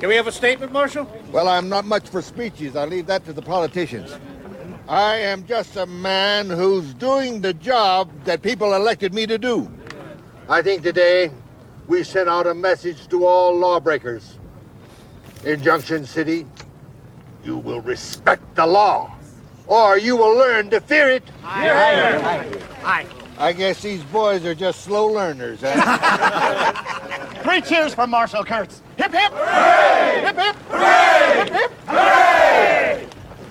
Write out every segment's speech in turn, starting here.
Can we have a statement, Marshal? Well, I'm not much for speeches. I leave that to the politicians. I am just a man who's doing the job that people elected me to do. I think today we sent out a message to all lawbreakers. In Junction City, you will respect the law, or you will learn to fear it. Aye. I guess these boys are just slow learners, huh? 3 cheers for Marshal Kurtz. Hip, hip! Hooray! Hip, hip! Hooray! Hip, hip! Hooray!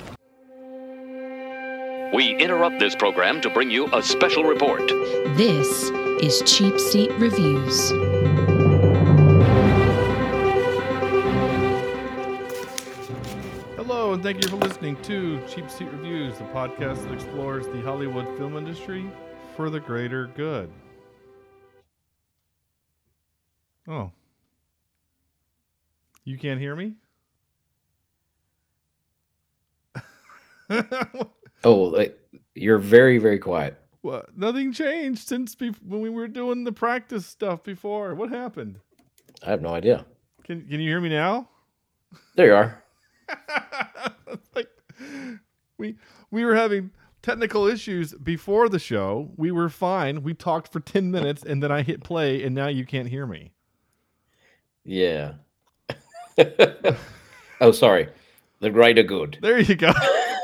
We interrupt this program to bring you a special report. This is Cheap Seat Reviews. Hello, and thank you for listening to Cheap Seat Reviews, the podcast that explores the Hollywood film industry for the greater good. Oh. You can't hear me? Oh, you're very, very quiet. What? Nothing changed since when we were doing the practice stuff before. What happened? I have no idea. Can you hear me now? There you are. Like we were having technical issues before the show. We were fine. We talked for 10 minutes and then I hit play and now you can't hear me. Yeah. Oh, sorry. The greater good. There you go.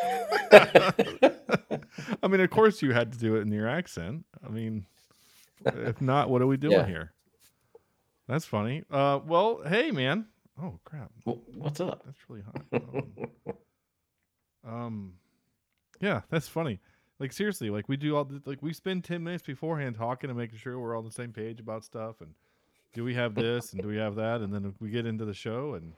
I mean, of course you had to do it in your accent. I mean, if not, what are we doing here? That's funny. Well, hey, man. Oh, crap. What's up? That's really hot. Yeah, that's funny. Like, seriously, like we do we spend 10 minutes beforehand talking and making sure we're all on the same page about stuff. And do we have this and do we have that? And then we get into the show and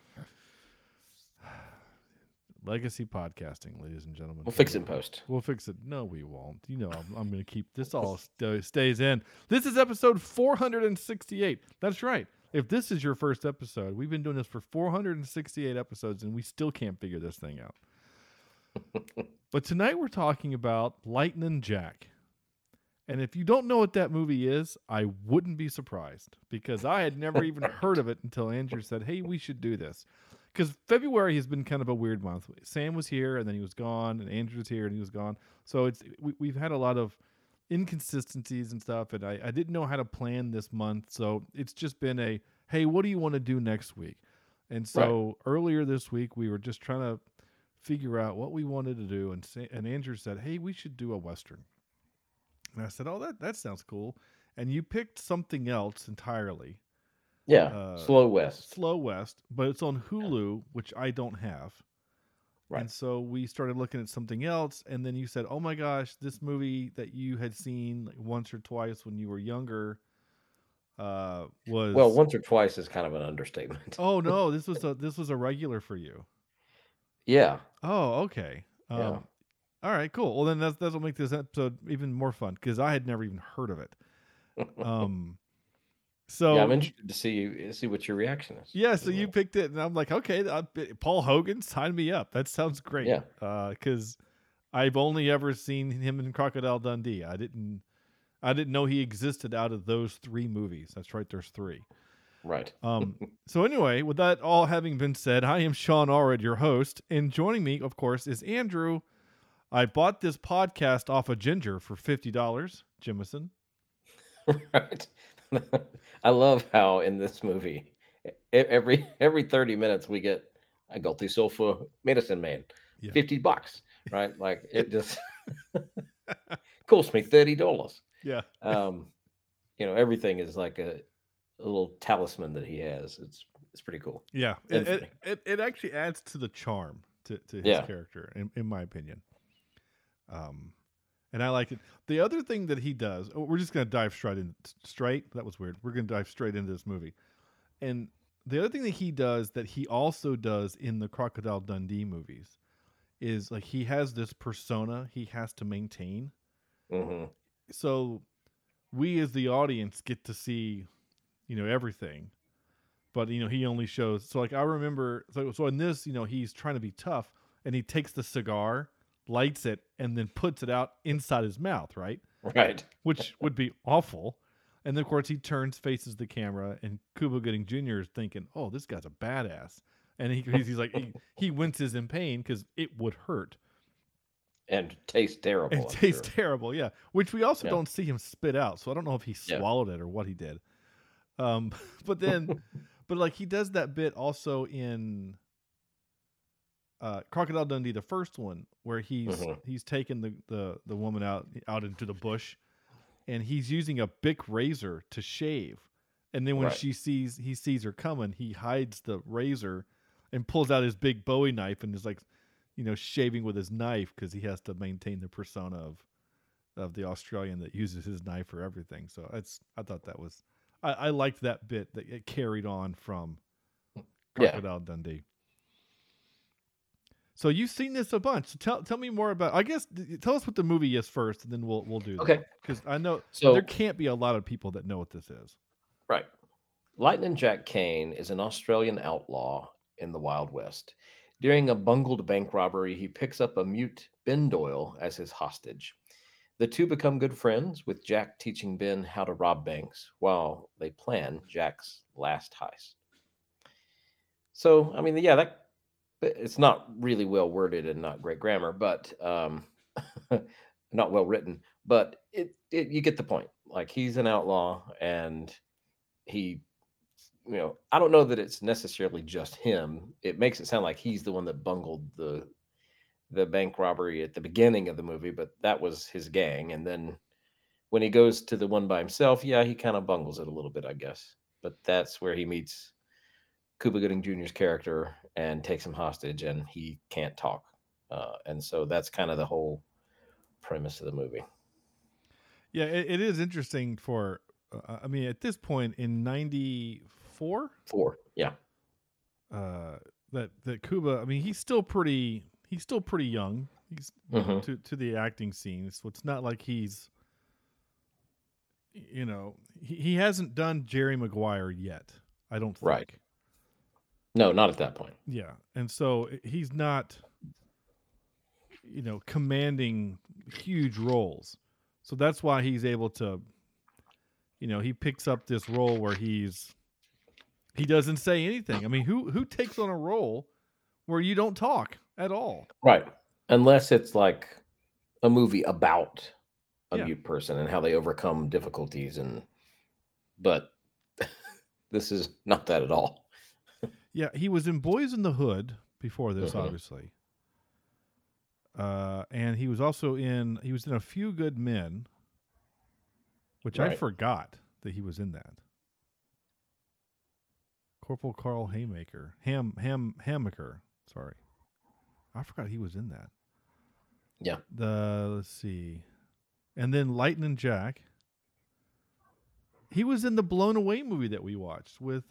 legacy podcasting, ladies and gentlemen. We'll fix it in post. We'll fix it. No, we won't. You know, I'm going to keep this all stays in. This is episode 468. That's right. If this is your first episode, we've been doing this for 468 episodes and we still can't figure this thing out. But tonight we're talking about Lightnin' Jack. And if you don't know what that movie is, I wouldn't be surprised because I had never even heard of it until Andrew said, hey, we should do this. Because February has been kind of a weird month. Sam was here and then he was gone, and Andrew was here and he was gone. So we've had a lot of inconsistencies and stuff, and I didn't know how to plan this month. So it's just been hey, what do you want to do next week? And so Earlier this week, we were just trying to figure out what we wanted to do. And Andrew said, hey, we should do a Western. And I said, oh, that sounds cool. And you picked something else entirely. Yeah, Slow West, but it's on Hulu, which I don't have. Right. And so we started looking at something else, and then you said, oh my gosh, this movie that you had seen like once or twice when you were younger was... Well, once or twice is kind of an understatement. Oh, no, this was a regular for you. Yeah. Oh, okay. Yeah. All right, cool. Well, then that'll make this episode even more fun, because I had never even heard of it. So yeah, I'm interested to see what your reaction is. Yeah, so you picked it, and I'm like, okay, Paul Hogan, sign me up. That sounds great. Yeah, because I've only ever seen him in Crocodile Dundee. I didn't know he existed out of those 3 movies. That's right, there's 3. Right. So anyway, with that all having been said, I am Sean Allred, your host, and joining me, of course, is Andrew. I bought this podcast off of Ginger for $50, Jimison. Right. I love how in this movie, every 30 minutes we get a Gulty Sofa Medicine Man, $50, right? Like it just cost me $30. Yeah. Everything is like a little talisman that he has. It's pretty cool. Yeah, it actually adds to the charm to his character, in my opinion. And I like it. The other thing that he does, we're just going to dive straight. That was weird. We're going to dive straight into this movie. And the other thing that he does that he also does in the Crocodile Dundee movies is like he has this persona he has to maintain. Mm-hmm. So we as the audience get to see, everything. But, he only shows. So like I remember, so in this, he's trying to be tough and he takes the cigar, lights it, and then puts it out inside his mouth, right? Right. Which would be awful. And then, of course, he faces the camera, and Cuba Gooding Jr. is thinking, "Oh, this guy's a badass," and he's like, he winces in pain because it would hurt and tastes terrible. and tastes terrible, yeah. Which we also don't see him spit out, so I don't know if he swallowed it or what he did. But then, but like he does that bit also in Crocodile Dundee, the first one, where he's taken the woman out into the bush. And he's using a Bic razor to shave. And then when he sees her coming, he hides the razor and pulls out his big Bowie knife and is like, shaving with his knife because he has to maintain the persona of the Australian that uses his knife for everything. So I thought that was, I liked that bit that it carried on from Crocodile Dundee. So you've seen this a bunch. So tell me more about. I guess tell us what the movie is first, and then we'll do that. Okay. Because I know So there can't be a lot of people that know what this is. right, Lightning Jack Kane is an Australian outlaw in the Wild West. During a bungled bank robbery, he picks up a mute Ben Doyle as his hostage. The two become good friends, with Jack teaching Ben how to rob banks while they plan Jack's last heist. So, I mean, that. It's not really well worded and not great grammar, but not well written. But you get the point. Like, he's an outlaw, and he, I don't know that it's necessarily just him. It makes it sound like he's the one that bungled the bank robbery at the beginning of the movie, but that was his gang. And then when he goes to the one by himself, he kind of bungles it a little bit, I guess. But that's where he meets Cuba Gooding Jr.'s character and takes him hostage, and he can't talk. And so that's kind of the whole premise of the movie. Yeah, it is interesting for, at this point in 94? That Cuba, he's still pretty young. He's to the acting scene. So it's not like he's, he hasn't done Jerry Maguire yet, I don't think. Right. No, not at that point. Yeah. And so he's not, commanding huge roles. So that's why he's able to, he picks up this role where he doesn't say anything. Who takes on a role where you don't talk at all? Right. Unless it's like a movie about a mute person and how they overcome difficulties. But this is not that at all. Yeah, he was in Boys in the Hood before this, obviously. And he was also in A Few Good Men, which I forgot that he was in that. Corporal Carl Haymaker. Hamaker. Sorry. I forgot he was in that. Yeah. Let's see. And then Lightning Jack. He was in the Blown Away movie that we watched with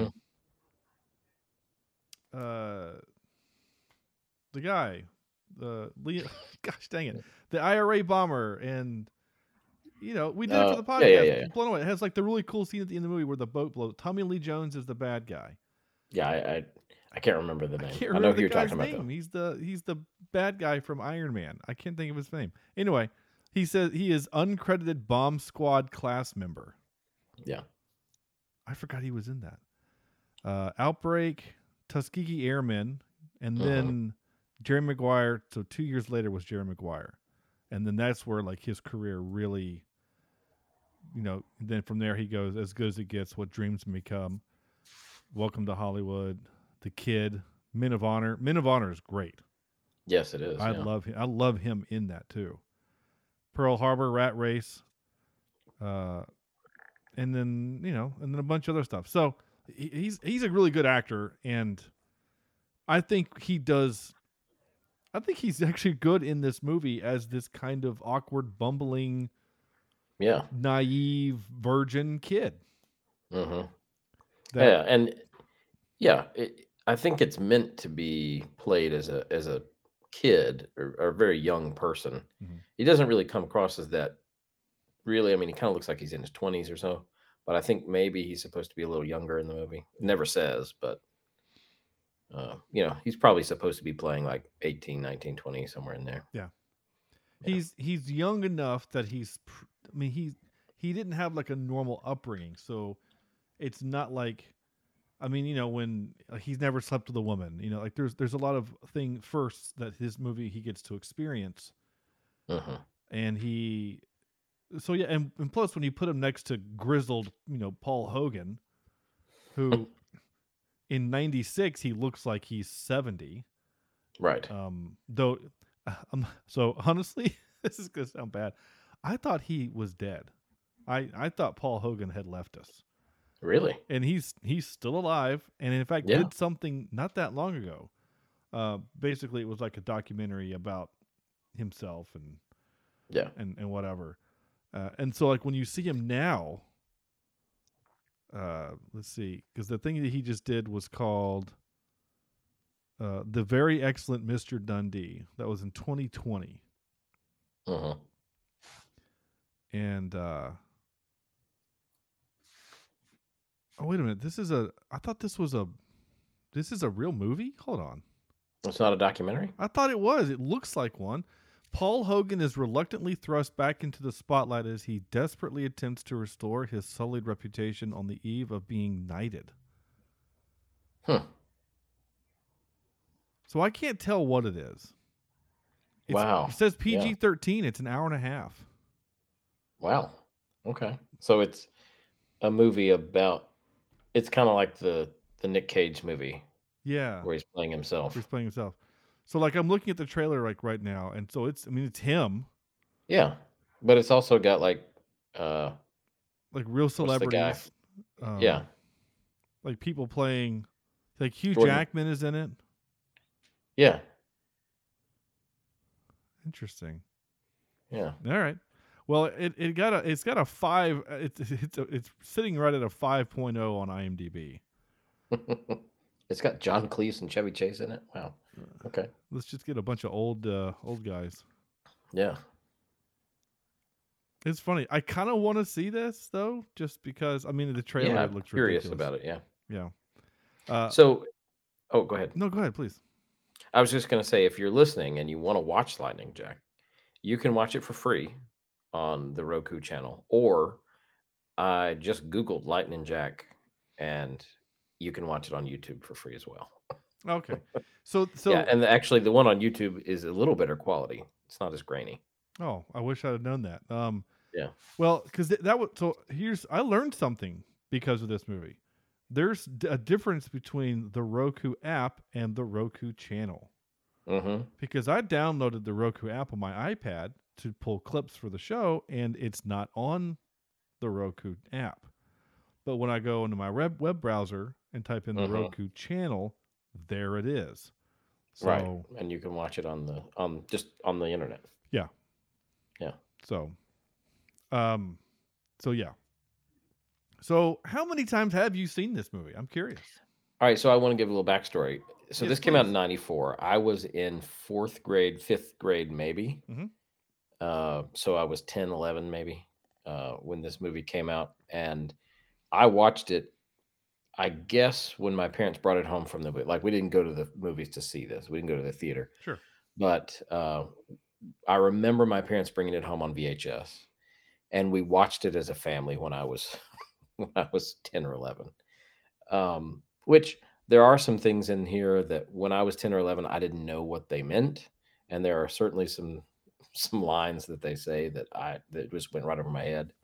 the guy, gosh dang it, the IRA bomber, and we did it for the podcast. Blown Away. It has like the really cool scene at the end of the movie where the boat blows. Tommy Lee Jones is the bad guy. Yeah, I can't remember the name. I can't remember the guy's name. He's the bad guy from Iron Man. I can't think of his name. Anyway, he says he is uncredited bomb squad class member. Yeah, I forgot he was in that. Outbreak, Tuskegee Airmen, and then Jerry Maguire. So 2 years later was Jerry Maguire, and then that's where like his career really, then from there he goes As Good as It Gets, What Dreams May Come, Welcome to Hollywood, The Kid, Men of Honor. Men of Honor is great. Yes, it is. I love him. I love him in that too. Pearl Harbor, Rat Race, and then a bunch of other stuff. So he's a really good actor, and I think he's actually good in this movie as this kind of awkward, bumbling, naive virgin kid. I think it's meant to be played as a kid or a very young person. He doesn't really come across as that. Really, he kind of looks like he's in his 20s or so. But I think maybe he's supposed to be a little younger in the movie. It never says, but he's probably supposed to be playing like 18, 19, 20, somewhere in there. Yeah. He's young enough that he's he didn't have like a normal upbringing. So it's not like, I mean, when he's never slept with a woman, like there's a lot of firsts that his movie he gets to experience. And so yeah, and plus when you put him next to grizzled, Paul Hogan, who in 96 he looks like he's 70. Right. Though, so honestly, this is gonna sound bad. I thought he was dead. I thought Paul Hogan had left us. Really? And he's still alive, and in fact did something not that long ago. Basically, it was like a documentary about himself and whatever. And so, like when you see him now, let's see, because the thing that he just did was called The Very Excellent Mr. Dundee. That was in 2020. And oh, wait a minute. I thought this is a real movie? Hold on. It's not a documentary? I thought it was. It looks like one. Paul Hogan is reluctantly thrust back into the spotlight as he desperately attempts to restore his sullied reputation on the eve of being knighted. So I can't tell what it is. Wow. It says PG-13. It's an hour and a half. Wow. Okay. So it's a movie about, it's kind of like the Nick Cage movie. Yeah. Where he's playing himself. So like I'm looking at the trailer like right now, and so it's him. Yeah. But it's also got like real celebrities. Yeah. Like people playing, like Hugh Jackman is in it. Yeah. Interesting. Yeah. All right. Well, it's got a 5. It's sitting right at a 5.0 on IMDb. It's got John Cleese and Chevy Chase in it. Wow. Okay. Let's just get a bunch of old guys. Yeah. It's funny. I kind of want to see this though, just because the trailer looks curious ridiculous. about it. Yeah. Yeah. Go ahead. No, go ahead, please. I was just going to say, if you're listening and you want to watch Lightning Jack, you can watch it for free on the Roku channel, or I just Googled Lightning Jack, and you can watch it on YouTube for free as well. Okay. So yeah, and actually the one on YouTube is a little better quality. It's not as grainy. Oh, I wish I'd have known that. Yeah. Well, because I learned something because of this movie. There's a difference between the Roku app and the Roku channel. Because I downloaded the Roku app on my iPad to pull clips for the show, and it's not on the Roku app. But when I go into my web browser and type in the Roku channel, there it is. So, right, and you can watch it on the internet. Yeah. Yeah. So yeah. So how many times have you seen this movie? I'm curious. All right, so I want to give a little backstory. So Yes, this came out please. in 94. I was in 4th grade, 5th grade, maybe. So I was 10, 11, maybe, when this movie came out. And I watched it, I guess, when my parents brought it home from we didn't go to the movies to see this. We didn't go to the theater. Sure. But I remember my parents bringing it home on VHS. And we watched it as a family when I was 10 or 11. Which there are some things in here that when I was 10 or 11, I didn't know what they meant. And there are certainly some lines that they say that just went right over my head.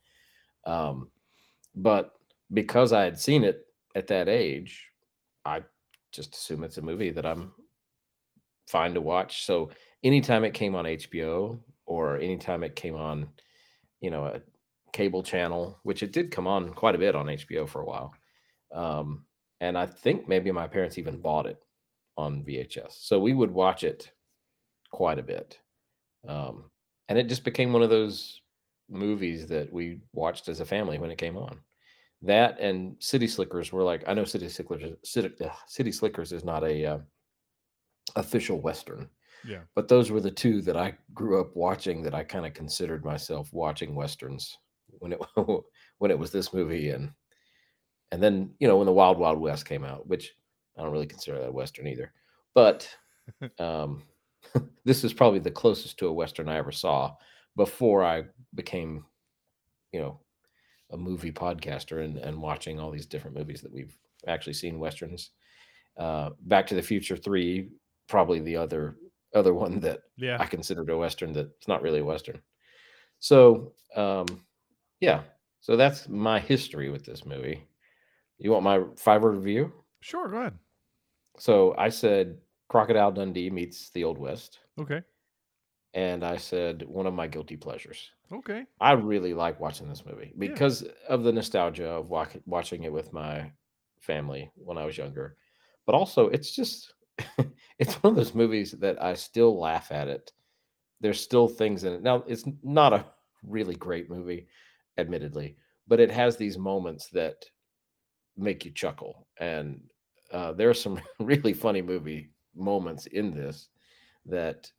But because I had seen it at that age, I just assume it's a movie that I'm fine to watch. So anytime it came on HBO or anytime it came on, a cable channel, which it did come on quite a bit on HBO for a while. And I think maybe my parents even bought it on VHS. So we would watch it quite a bit. And it just became one of those movies that we watched as a family when it came on. That and City Slickers were like, I know City Slickers is not a official Western. Yeah. But those were the two that I grew up watching that I kind of considered myself watching Westerns when it was this movie. And then, when the Wild Wild West came out, which I don't really consider that a Western either. But this is probably the closest to a Western I ever saw before I became, a movie podcaster and watching all these different movies that we've actually seen westerns. Back to the Future 3, probably the other one that I considered a western that's not really a western. So yeah, so that's my history with this movie. You want my 5-word review? Sure, go ahead. So I said Crocodile Dundee meets the Old West. Okay. And I said one of my guilty pleasures. Okay. I really like watching this movie because of the nostalgia of watching it with my family when I was younger. But also, it's just, it's one of those movies that I still laugh at it. There's still things in it. Now, it's not a really great movie, admittedly, but it has these moments that make you chuckle. And there are some really funny movie moments in this that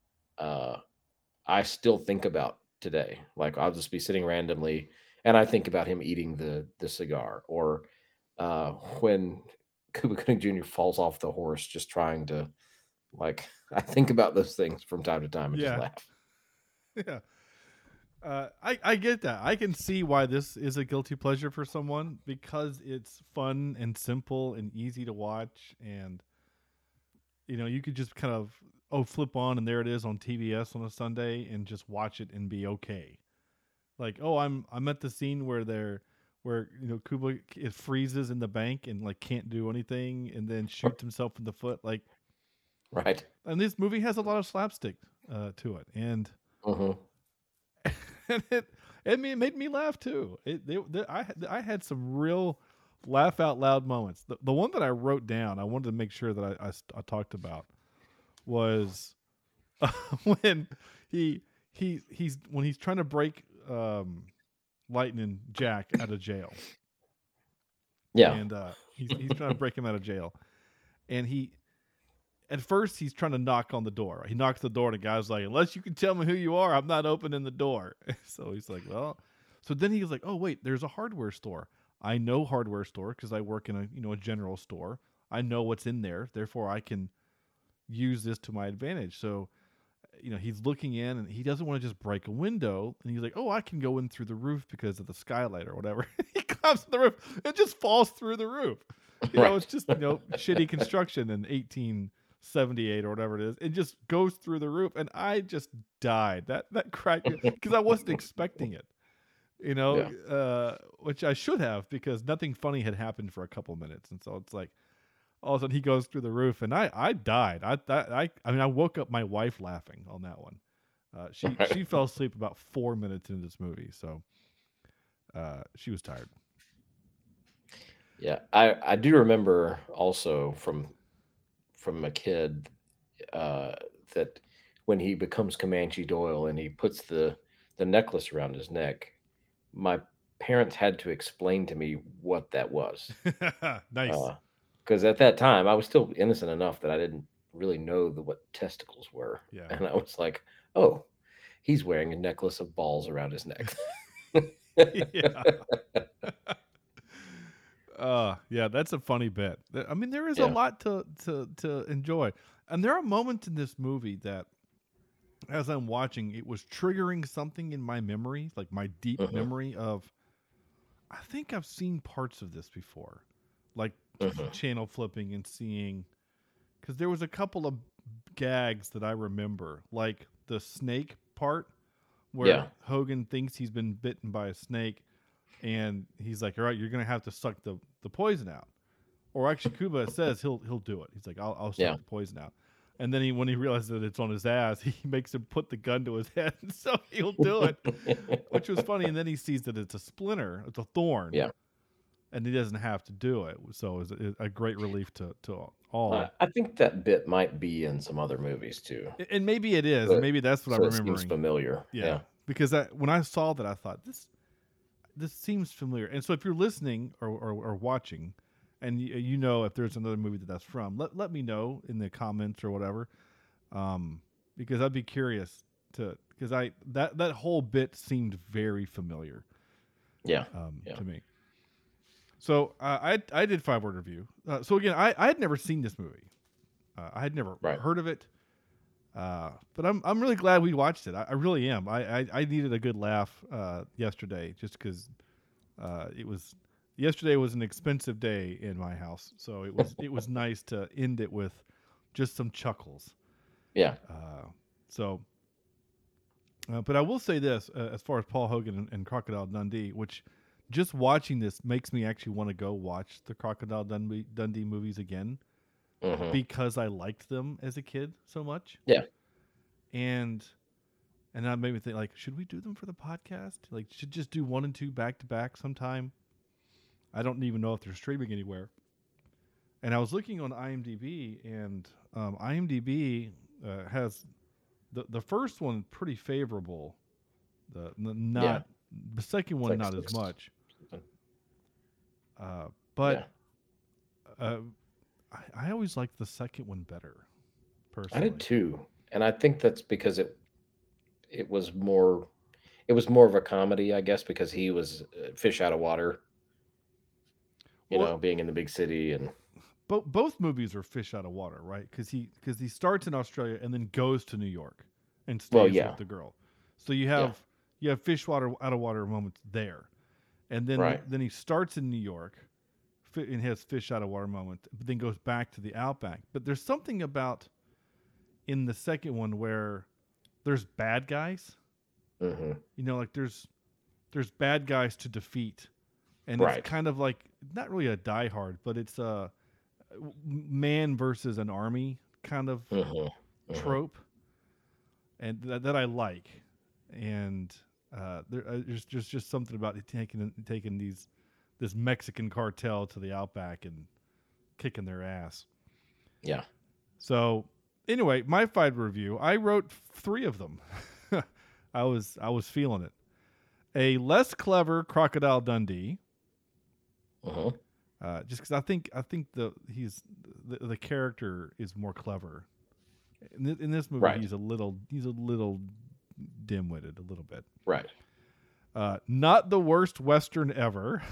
I still think about today. Like I'll just be sitting randomly and I think about him eating the cigar, or when Cuba Gooding Jr. falls off the horse just trying to, like, I think about those things from time to time and just laugh. Yeah. I get that. I can see why this is a guilty pleasure for someone, because it's fun and simple and easy to watch, and you could just kind of flip on and there it is on TBS on a Sunday and just watch it and be okay. Like, I'm at the scene where Cuba it freezes in the bank and like can't do anything and then shoots himself in the foot, like, right. And this movie has a lot of slapstick to it, and and it made me laugh too. I had some real laugh out loud moments. The one that I wrote down, I wanted to make sure that I talked about, was when he's trying to break Lightning Jack out of jail. Yeah, and he's trying to break him out of jail, and at first he's trying to knock on the door. He knocks the door, and the guy's like, "Unless you can tell me who you are, I'm not opening the door." So he's like, "Well," so then he's like, "Oh wait, there's a hardware store. I know hardware store because I work in a general store. I know what's in there, therefore I can use this to my advantage." So, he's looking in and he doesn't want to just break a window. And he's like, "Oh, I can go in through the roof because of the skylight or whatever." He climbs the roof and just falls through the roof. It's just, shitty construction in 1878 or whatever it is. It just goes through the roof. And I just died. That cracked me because I wasn't expecting it, which I should have, because nothing funny had happened for a couple minutes. And so it's like, all of a sudden he goes through the roof, and I died. I woke up my wife laughing on that one. She fell asleep about 4 minutes into this movie, so she was tired. Yeah, I do remember also from a kid that when he becomes Comanche Doyle and he puts the necklace around his neck, my parents had to explain to me what that was. Nice. Because at that time, I was still innocent enough that I didn't really know what testicles were. Yeah. And I was like, oh, he's wearing a necklace of balls around his neck. Yeah, that's a funny bit. I mean, there is a lot to enjoy. And there are moments in this movie that, as I'm watching, it was triggering something in my memory, like my deep memory of, I think I've seen parts of this before. Like channel flipping and seeing, because there was a couple of gags that I remember, like the snake part where Hogan thinks he's been bitten by a snake, and he's like, "All right, you're gonna have to suck the poison out," or actually Cuba says he'll do it. He's like, "I'll suck the poison out," and then when he realizes that it's on his ass, he makes him put the gun to his head, and so he'll do it, which was funny. And then he sees that it's a splinter, it's a thorn. Yeah. And he doesn't have to do it, so it's a great relief to all. I think that bit might be in some other movies too, and maybe it is. Maybe that's what I'm remembering. It seems familiar. Yeah. Because when I saw that, I thought this seems familiar. And so if you're listening or watching, and if there's another movie that's from, let me know in the comments or whatever, because I'd be curious because that whole bit seemed very familiar. Yeah. To me. So I did 5-word review. So again, I had never seen this movie. I had never heard of it. But I'm really glad we watched it. I really am. I needed a good laugh yesterday, just because Yesterday was an expensive day in my house, so it was nice to end it with just some chuckles. Yeah. But I will say this, as far as Paul Hogan and Crocodile Dundee, which just watching this makes me actually want to go watch the Crocodile Dundee movies again because I liked them as a kid so much. Yeah. And that made me think, like, should we do them for the podcast? Like, should just do 1 and 2 back to back sometime? I don't even know if they're streaming anywhere. And I was looking on IMDb, and IMDb has the first one pretty favorable. The second one not as much. But I always liked the second one better. Personally, I did too, and I think that's because it was more of a comedy, I guess, because he was fish out of water. You know, being in the big city, and both movies are fish out of water, right? Because he starts in Australia and then goes to New York and stays with the girl. So you have fish out of water moments there, and then then he starts in New York and has fish out of water moments, but then goes back to the Outback. But there's something about in the second one where there's bad guys. You know, like there's bad guys to defeat, and it's kind of like not really a Die Hard, but it's a man versus an army kind of trope, and that I like. And there's just something about it taking this Mexican cartel to the Outback and kicking their ass. Yeah. So anyway, my 5 review, I wrote 3 of them. I was feeling it. A less clever Crocodile Dundee. Just because I think the character is more clever. In this movie, he's a little dim-witted, a little bit. Right. Not the worst Western ever.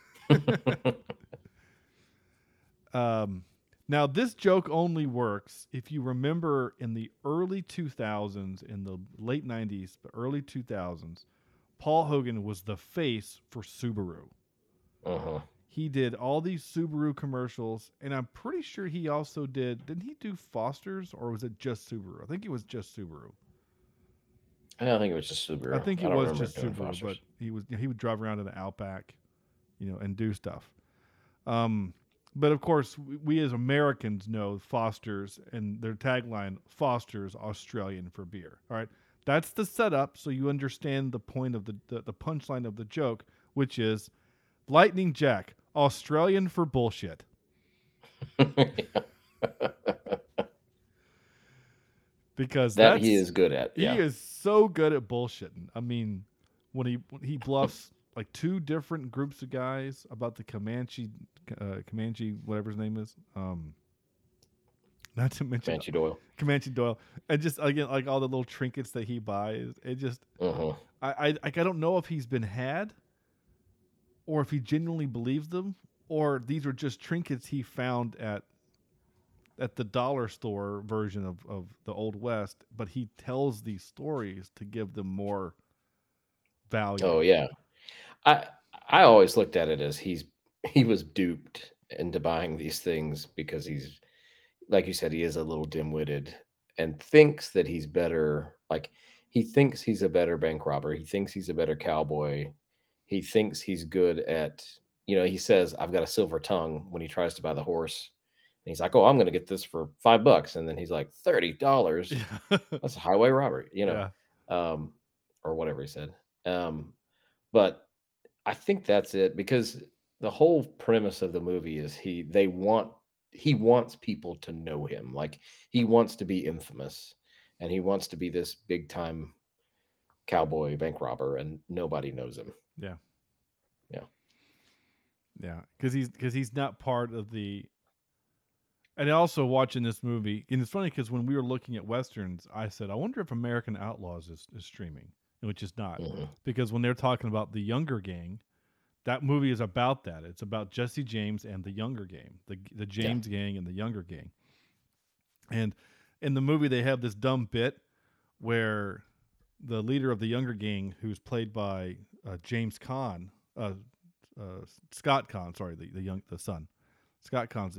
Now, this joke only works if you remember in the early 2000s, in the late 90s, but early 2000s, Paul Hogan was the face for Subaru. He did all these Subaru commercials, and I'm pretty sure he also didn't he do Foster's, or was it just Subaru? I think it was just Subaru. I don't think it was just Subaru. I think it was just Subaru, but he would drive around in an Outback, and do stuff. But of course, we as Americans know Foster's and their tagline, Foster's Australian for beer. All right. That's the setup, so you understand the point of the punchline of the joke, which is Lightning Jack, Australian for bullshit. Because that he is good at. Yeah. He is so good at bullshitting. I mean, when he bluffs like 2 different groups of guys about the Comanche, whatever his name is. Not to mention Comanche Doyle, and just again like all the little trinkets that he buys. It just, I don't know if he's been had, or if he genuinely believes them, or these are just trinkets he found at the dollar store version of the Old West. But he tells these stories to give them more value. Oh yeah, I always looked at it as he was duped into buying these things because he's, like you said, he is a little dim-witted and thinks that he's better. Like, he thinks he's a better bank robber. He thinks he's a better cowboy. He thinks he's good at, he says, I've got a silver tongue when he tries to buy the horse. And he's like, oh, I'm going to get this for $5. And then he's like, $30. That's a highway robbery, or whatever he said. But I think that's it, because the whole premise of the movie is he wants people to know him. Like, he wants to be infamous, and he wants to be this big time cowboy bank robber, and nobody knows him. Yeah. Because he's not part of the. And also watching this movie, and it's funny because when we were looking at Westerns, I said, I wonder if American Outlaws is streaming, which is not. Because when they're talking about the Younger Gang, that movie is about that. It's about Jesse James and the Younger Gang, the James Gang and the Younger Gang. And in the movie, they have this dumb bit where the leader of the Younger Gang, who's played by James Caan, Scott Conn, sorry, the son, Scott Conn.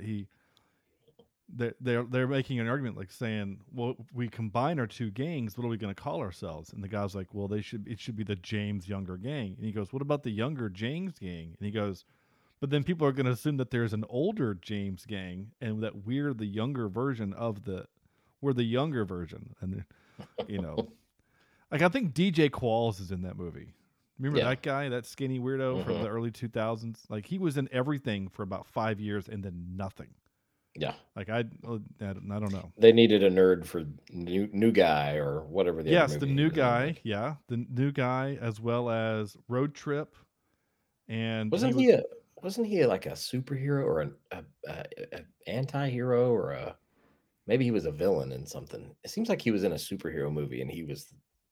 They're making an argument like saying, well, we combine our two gangs, what are we going to call ourselves? And the guy's like, well, it should be the James Younger gang. And he goes, what about the Younger James gang? And he goes, but then people are going to assume that there's an older James gang and that we're the younger version we're the younger version. And like I think DJ Qualls is in that movie. Remember that guy, that skinny weirdo from the early 2000s? Like he was in everything for about 5 years and then nothing. Yeah. Like I don't know. They needed a nerd for new guy or whatever. The new guy. Like. Yeah, the new guy as well as Road Trip. And wasn't he like a superhero or an anti-hero or maybe he was a villain in something? It seems like he was in a superhero movie and he was.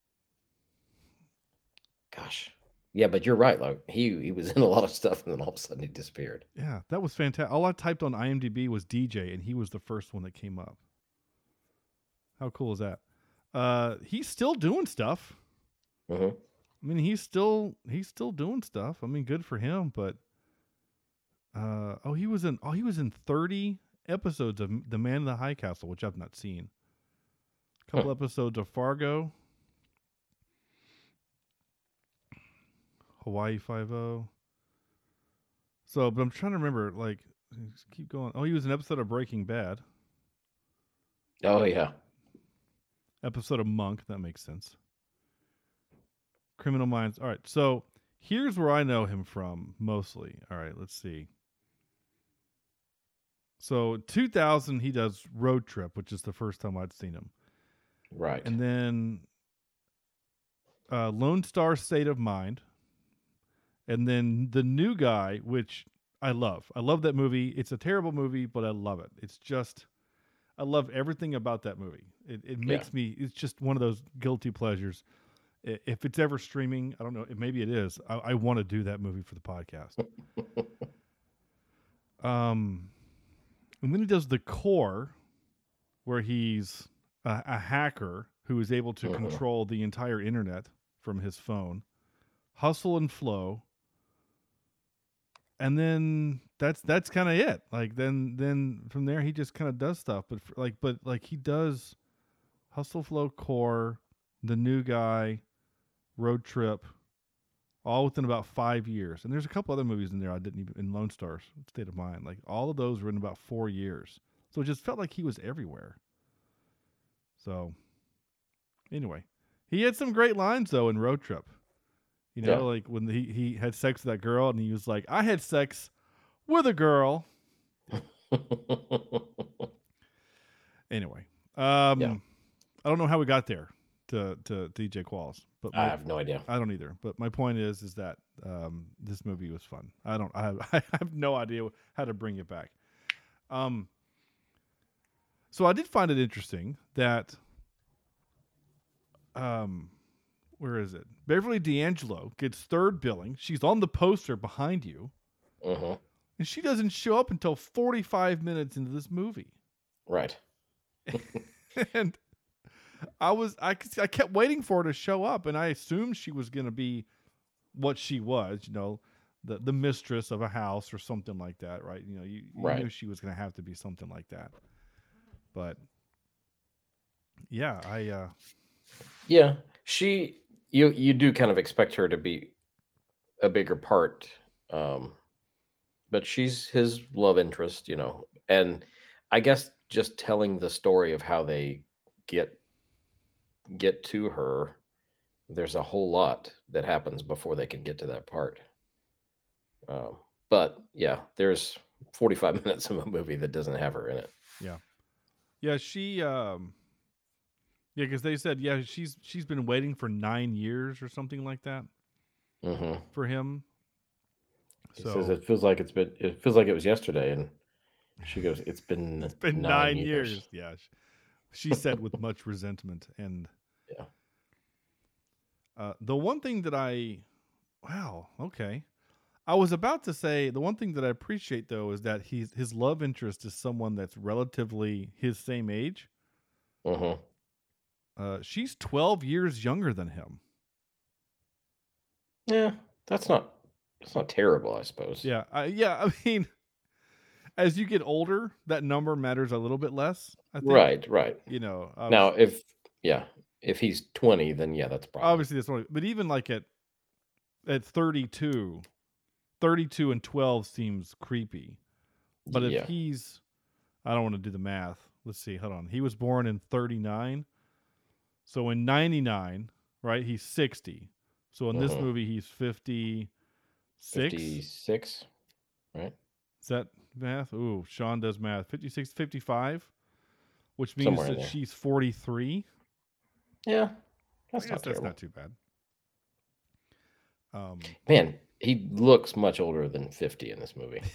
Gosh. Yeah, but you're right. Like he was in a lot of stuff, and then all of a sudden he disappeared. Yeah, that was fantastic. All I typed on IMDb was DJ, and he was the first one that came up. How cool is that? He's still doing stuff. I mean, he's still doing stuff. I mean, good for him. But he was in 30 episodes of The Man in the High Castle, which I've not seen. A couple episodes of Fargo. Hawaii Five-0. So, but I'm trying to remember, like, just keep going. Oh, he was an episode of Breaking Bad. Oh, yeah. Episode of Monk. That makes sense. Criminal Minds. All right. So, here's where I know him from, mostly. All right. Let's see. So, 2000, he does Road Trip, which is the first time I'd seen him. Right. And then Lone Star State of Mind. And then The New Guy, which I love. I love that movie. It's a terrible movie, but I love it. It's just, I love everything about that movie. It makes me, it's just one of those guilty pleasures. If it's ever streaming, I don't know, maybe it is. I want to do that movie for the podcast. And then he does The Core, where he's a hacker who is able to control the entire internet from his phone. Hustle and Flow. And then that's kind of it. Like then from there he just kind of does stuff. But he does Hustle, Flow, Core, The New Guy, Road Trip, all within about 5 years. And there's a couple other movies in there I didn't even, in Lone Star State of Mind. Like all of those were in about 4 years. So it just felt like he was everywhere. So anyway, he had some great lines though in Road Trip. Like when he had sex with that girl and he was like, I had sex with a girl. Anyway, I don't know how we got there to DJ Qualls, but I have no idea. I don't either. But my point is that this movie was fun. I have no idea how to bring it back. So I did find it interesting that where is it? Beverly D'Angelo gets third billing. She's on the poster behind you. And she doesn't show up until 45 minutes into this movie. Right. And I kept waiting for her to show up, and I assumed she was going to be what she was, the mistress of a house or something like that, right? You knew she was going to have to be something like that. But yeah, you do kind of expect her to be a bigger part, but she's his love interest, and I guess just telling the story of how they get to her, there's a whole lot that happens before they can get to that part. But yeah, there's 45 minutes of a movie that doesn't have her in it. Yeah, she because they said she's been waiting for 9 years or something like that for him. He says it feels like it was yesterday, and she goes, it's been 9 years. Yeah, she said with much resentment. And the one thing that I was about to say, the one thing that I appreciate though is that his love interest is someone that's relatively his same age. She's 12 years younger than him. Yeah, that's not It's not terrible, I suppose. Yeah, I mean, as you get older, that number matters a little bit less. I think. Right. You know, Now, if he's 20, then yeah, that's probably obviously that's one. But even like at 32 and 12 seems creepy. But if he's, I don't want to do the math. Let's see. Hold on. He was born in 39. So in 99, right? He's 60. So in this movie, he's 56. 56, right? Is that math? Ooh, Sean does math. 56, 55, which means Somewhere in that there. she's 43. Yeah, I that's guess not that's terrible. not too bad. Man, he looks much older than 50 in this movie.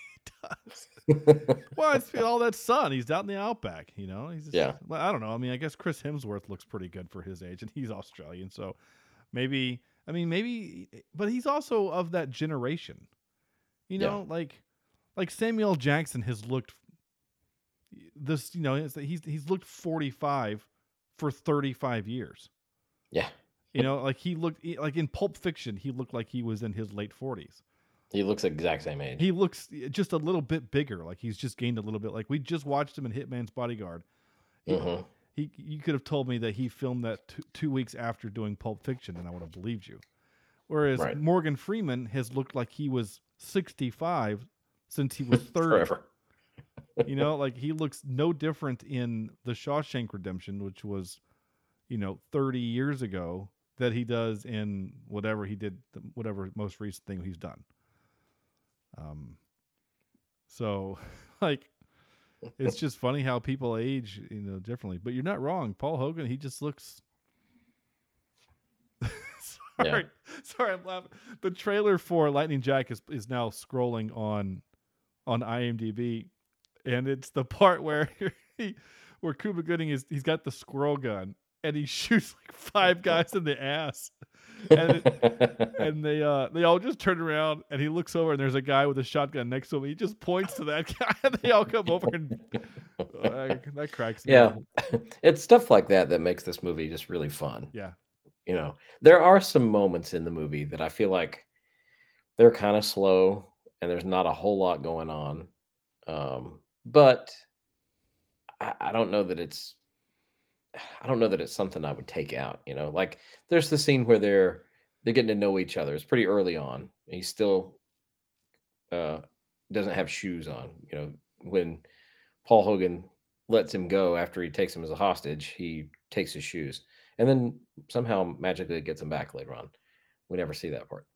Well, it's all that sun. He's out in the outback, you know. He's just, Yeah. Well, I don't know. I mean, I guess Chris Hemsworth looks pretty good for his age, and he's Australian, so maybe. But he's also of that generation. You know, like Samuel Jackson has looked. This, you know, he's looked 45 for 35 years. Yeah. You know, like he looked like in Pulp Fiction, he looked like he was in his late 40s. He looks the exact same age. He looks just a little bit bigger, like he's just gained a little bit. Like we just watched him in Hitman's Bodyguard. You could have told me that he filmed that 2 weeks after doing Pulp Fiction, and I would have believed you. Whereas Morgan Freeman has looked like he was 65 since he was 30. Forever. You know, like he looks no different in The Shawshank Redemption, which was, 30 years ago, that he does in whatever he did, whatever most recent thing he's done. So, like, it's just funny how people age, differently. But you're not wrong. Paul Hogan, he just looks. Sorry, I'm laughing. The trailer for Lightning Jack is now scrolling on IMDb, and it's the part where where Cuba Gooding he's got the squirrel gun and he shoots like 5 guys in the ass, and they all just turn around and he looks over and there's a guy with a shotgun next to him. He just points to that guy and they all come over and that cracks me up. It's stuff like that makes this movie just really fun. Yeah. There are some moments in the movie that I feel like they're kind of slow and there's not a whole lot going on. But I don't know that it's something I would take out, like there's the scene where they're getting to know each other. It's pretty early on. He still doesn't have shoes on, when Paul Hogan lets him go after he takes him as a hostage, he takes his shoes and then somehow magically gets him back later on. We never see that part.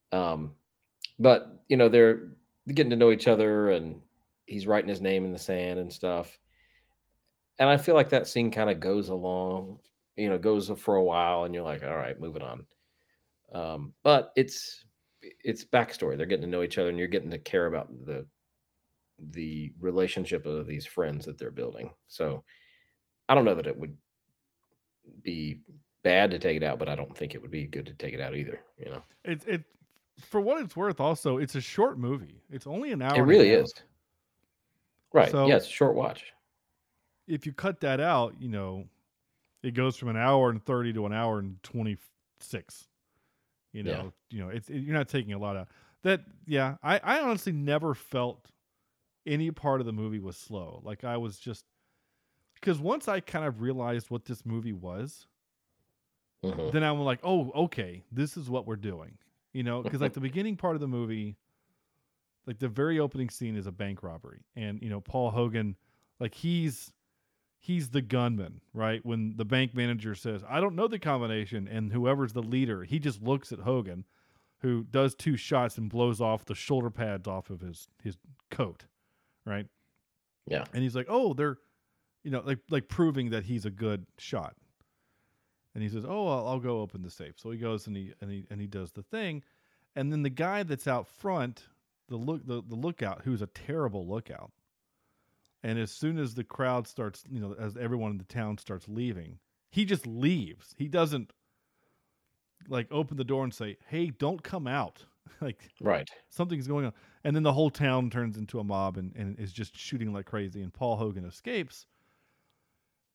But they're getting to know each other and he's writing his name in the sand and stuff. And I feel like that scene kind of goes along, goes for a while and you're like, all right, moving on. But it's backstory. They're getting to know each other and you're getting to care about the relationship of these friends that they're building. So I don't know that it would be bad to take it out, but I don't think it would be good to take it out either. It for what it's worth, also, it's a short movie. It's only an hour. It really and a half. is. Right. So, yeah, it's a short watch. If you cut that out, it goes from an hour and 30 to an hour and 26. You're not taking a lot out. That, yeah, I honestly never felt any part of the movie was slow. Like I was just, because once I kind of realized what this movie was, then I'm like, oh, okay, this is what we're doing. Because like the beginning part of the movie, like the very opening scene is a bank robbery. And, Paul Hogan, like he's the gunman, right? When the bank manager says, I don't know the combination, and whoever's the leader, he just looks at Hogan, who does 2 shots and blows off the shoulder pads off of his coat, right? Yeah. And he's like, oh, they're, like proving that he's a good shot. And he says, oh, I'll go open the safe. So he goes and he does the thing. And then the guy that's out front, the lookout, who's a terrible lookout. And as soon as the crowd starts, as everyone in the town starts leaving, he just leaves. He doesn't like open the door and say, hey, don't come out. Like, right. Something's going on. And then the whole town turns into a mob and is just shooting like crazy. And Paul Hogan escapes.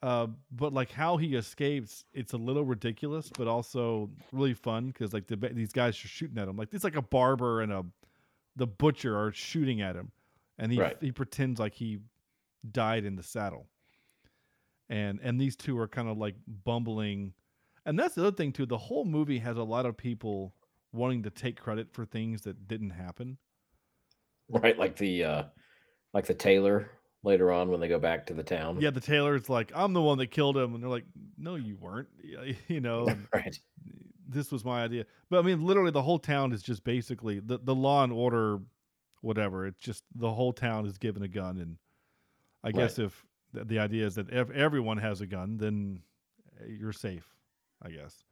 But like how he escapes, it's a little ridiculous, but also really fun because like these guys are shooting at him. Like it's like a barber and the butcher are shooting at him, and he pretends like he died in the saddle. And these two are kind of like bumbling, and that's the other thing too. The whole movie has a lot of people wanting to take credit for things that didn't happen. Right, like the tailor later on when they go back to the town. Yeah, the tailor's like, I'm the one that killed him, and they're like, no, you weren't. You know, right. This was my idea. But I mean, literally, the whole town is just basically the law and order, whatever. It's just the whole town is given a gun, and I guess if the idea is that if everyone has a gun, then you're safe, I guess.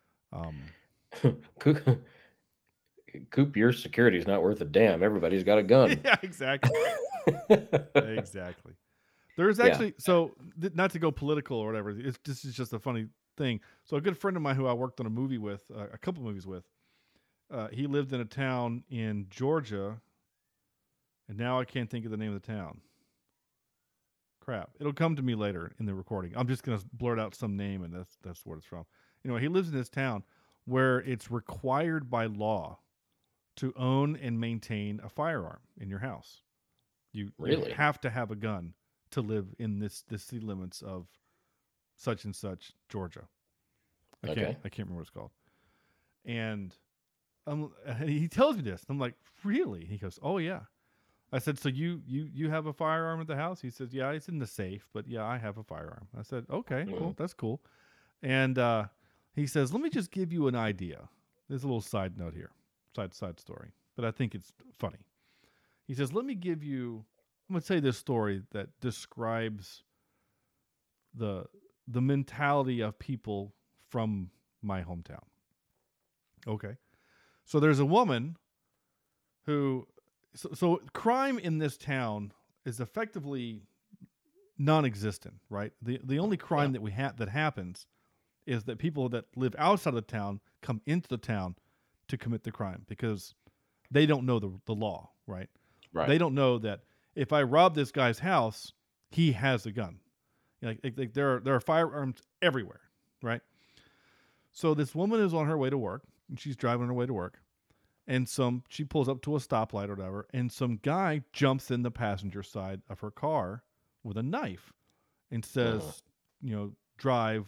Coop, your security is not worth a damn. Everybody's got a gun. Yeah, exactly. Exactly. There's actually not to go political or whatever. This is just a funny thing. So a good friend of mine who I worked on a couple movies with, he lived in a town in Georgia, and now I can't think of the name of the town. Crap. It'll come to me later in the recording. I'm just going to blurt out some name, and that's where it's from. He lives in this town where it's required by law to own and maintain a firearm in your house. You have to have a gun to live in the city limits of such and such Georgia. I can't remember what it's called. And he tells me this. I'm like, really? He goes, oh yeah. I said, so you have a firearm at the house? He says, yeah, it's in the safe, but yeah, I have a firearm. I said, okay, cool, that's cool. And he says, let me just give you an idea. There's a little side note here, side story, but I think it's funny. He says, I'm going to tell you this story that describes the mentality of people from my hometown. Okay. So there's a woman who, so crime in this town is effectively non-existent, right? The only crime that happens is that people that live outside of the town come into the town to commit the crime because they don't know the law, right? Right. They don't know that if I rob this guy's house, he has a gun. Like there are firearms everywhere, right? So this woman is on her way to work, and she's driving her way to work, and she pulls up to a stoplight or whatever, and some guy jumps in the passenger side of her car with a knife and says, drive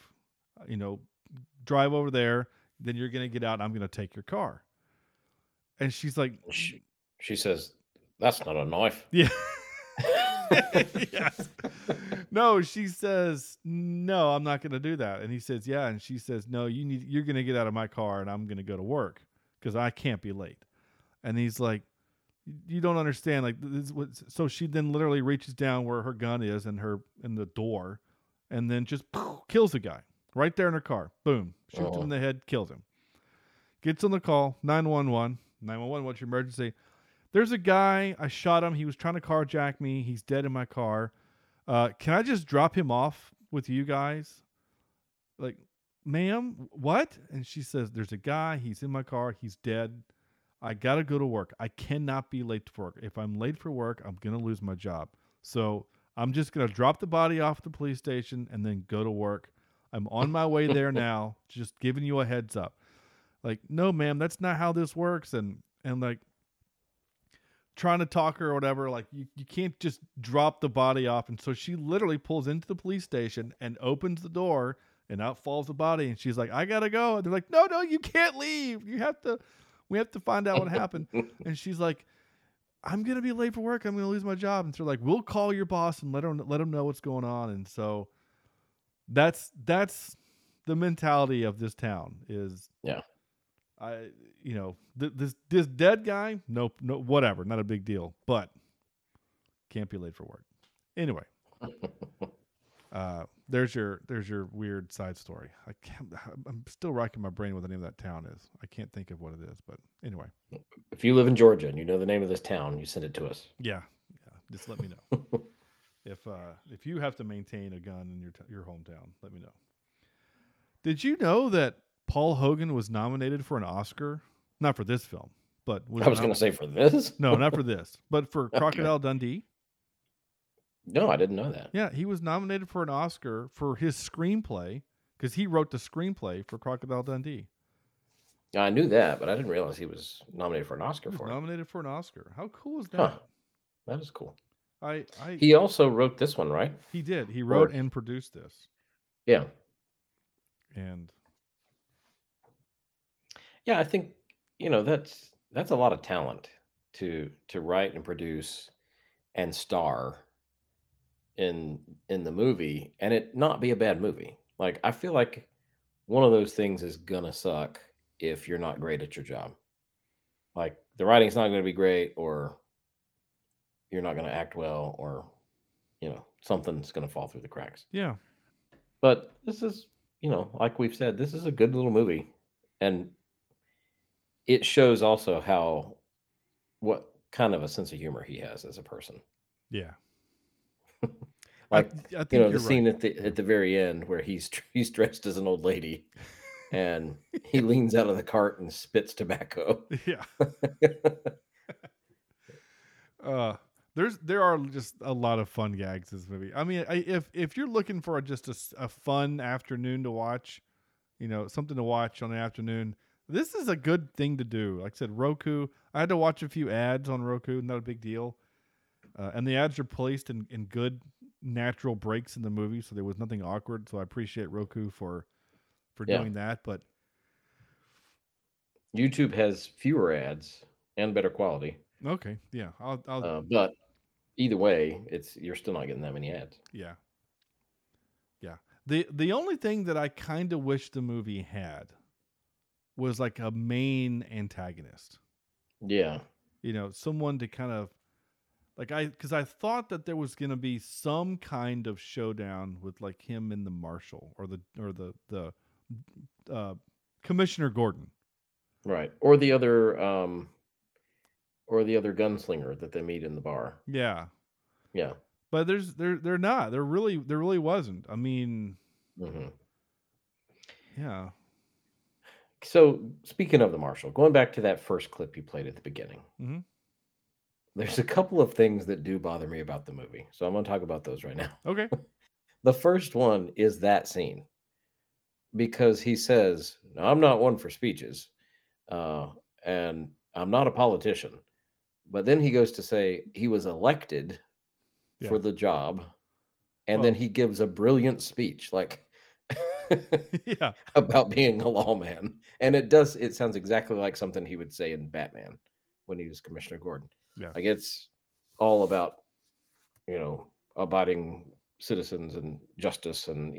over there, then you're going to get out, and I'm going to take your car. And she's like... She says, that's not a knife. Yeah. Yes. No, she says, no, I'm not going to do that. And he says, yeah. And she says, no, you're going to get out of my car, and I'm going to go to work because I can't be late. And he's like, you don't understand. Like, so she then literally reaches down where her gun is in the door, and then just kills the guy right there in her car. Boom. Shoots him in the head, kills him. Gets on the call, 911. 911, what's your emergency? There's a guy, I shot him. He was trying to carjack me. He's dead in my car. Can I just drop him off with you guys? Like, ma'am, what? And she says, there's a guy. He's in my car. He's dead. I got to go to work. I cannot be late for work. If I'm late for work, I'm going to lose my job. So I'm just going to drop the body off at the police station and then go to work. I'm on my way there now, just giving you a heads up. Like, no, ma'am, that's not how this works. And like, trying to talk her or whatever, like you can't just drop the body off. And so she literally pulls into the police station and opens the door, and out falls the body. And she's like, I gotta go. And they're like, no, you can't leave. We have to find out what happened. And she's like, I'm gonna be late for work. I'm gonna lose my job. And they're like, we'll call your boss and let him know what's going on. And so that's the mentality of this town is, this dead guy, no, whatever, not a big deal, but can't be late for work. Anyway, there's your weird side story. I'm still racking my brain what the name of that town is. I can't think of what it is, but anyway. If you live in Georgia and you know the name of this town, you send it to us. Yeah. Just let me know. If you have to maintain a gun in your hometown, let me know. Did you know that Paul Hogan was nominated for an Oscar? Not for this film, but I was going to say for this. No, not for this, but for Crocodile Dundee. No, I didn't know that. Yeah, he was nominated for an Oscar for his screenplay because he wrote the screenplay for Crocodile Dundee. I knew that, but I didn't realize he was nominated for an Oscar He was for it. nominated for an Oscar. How cool is that? Huh. That is cool. He also wrote this one, right? He did. He wrote and produced this. Yeah. And yeah, I think that's a lot of talent to write and produce and star in the movie and it not be a bad movie. Like I feel like one of those things is gonna suck if you're not great at your job. Like the writing's not gonna be great, or you're not gonna act well, or something's gonna fall through the cracks. Yeah. But this is, like we've said, this is a good little movie. And it shows also what kind of a sense of humor he has as a person. Yeah. Like I think the scene at the very end where he's dressed as an old lady and he leans out of the cart and spits tobacco. Yeah. There are just a lot of fun gags in this movie. I mean, if you're looking for just a fun afternoon to watch, something to watch on the afternoon, this is a good thing to do. Like I said, Roku. I had to watch a few ads on Roku. Not a big deal. And the ads are placed in good natural breaks in the movie, so there was nothing awkward. So I appreciate Roku for doing that. But YouTube has fewer ads and better quality. Okay, yeah, I'll but either way, you're still not getting that many ads. Yeah. The only thing that I kind of wish the movie had was like a main antagonist. Yeah. Someone to kind of because I thought that there was going to be some kind of showdown with like him and the marshal or the Commissioner Gordon. Right. Or the other gunslinger that they meet in the bar. Yeah. Yeah. But they're not. There really wasn't. I mean, yeah. So speaking of the marshal, going back to that first clip you played at the beginning, there's a couple of things that do bother me about the movie. So I'm going to talk about those right now. Okay. The first one is that scene because he says, "I'm not one for speeches, and I'm not a politician." But then he goes to say he was elected for the job, and then he gives a brilliant speech, like about being a lawman. And it sounds exactly like something he would say in Batman when he was Commissioner Gordon. Yeah. Like it's all about, abiding citizens and justice, and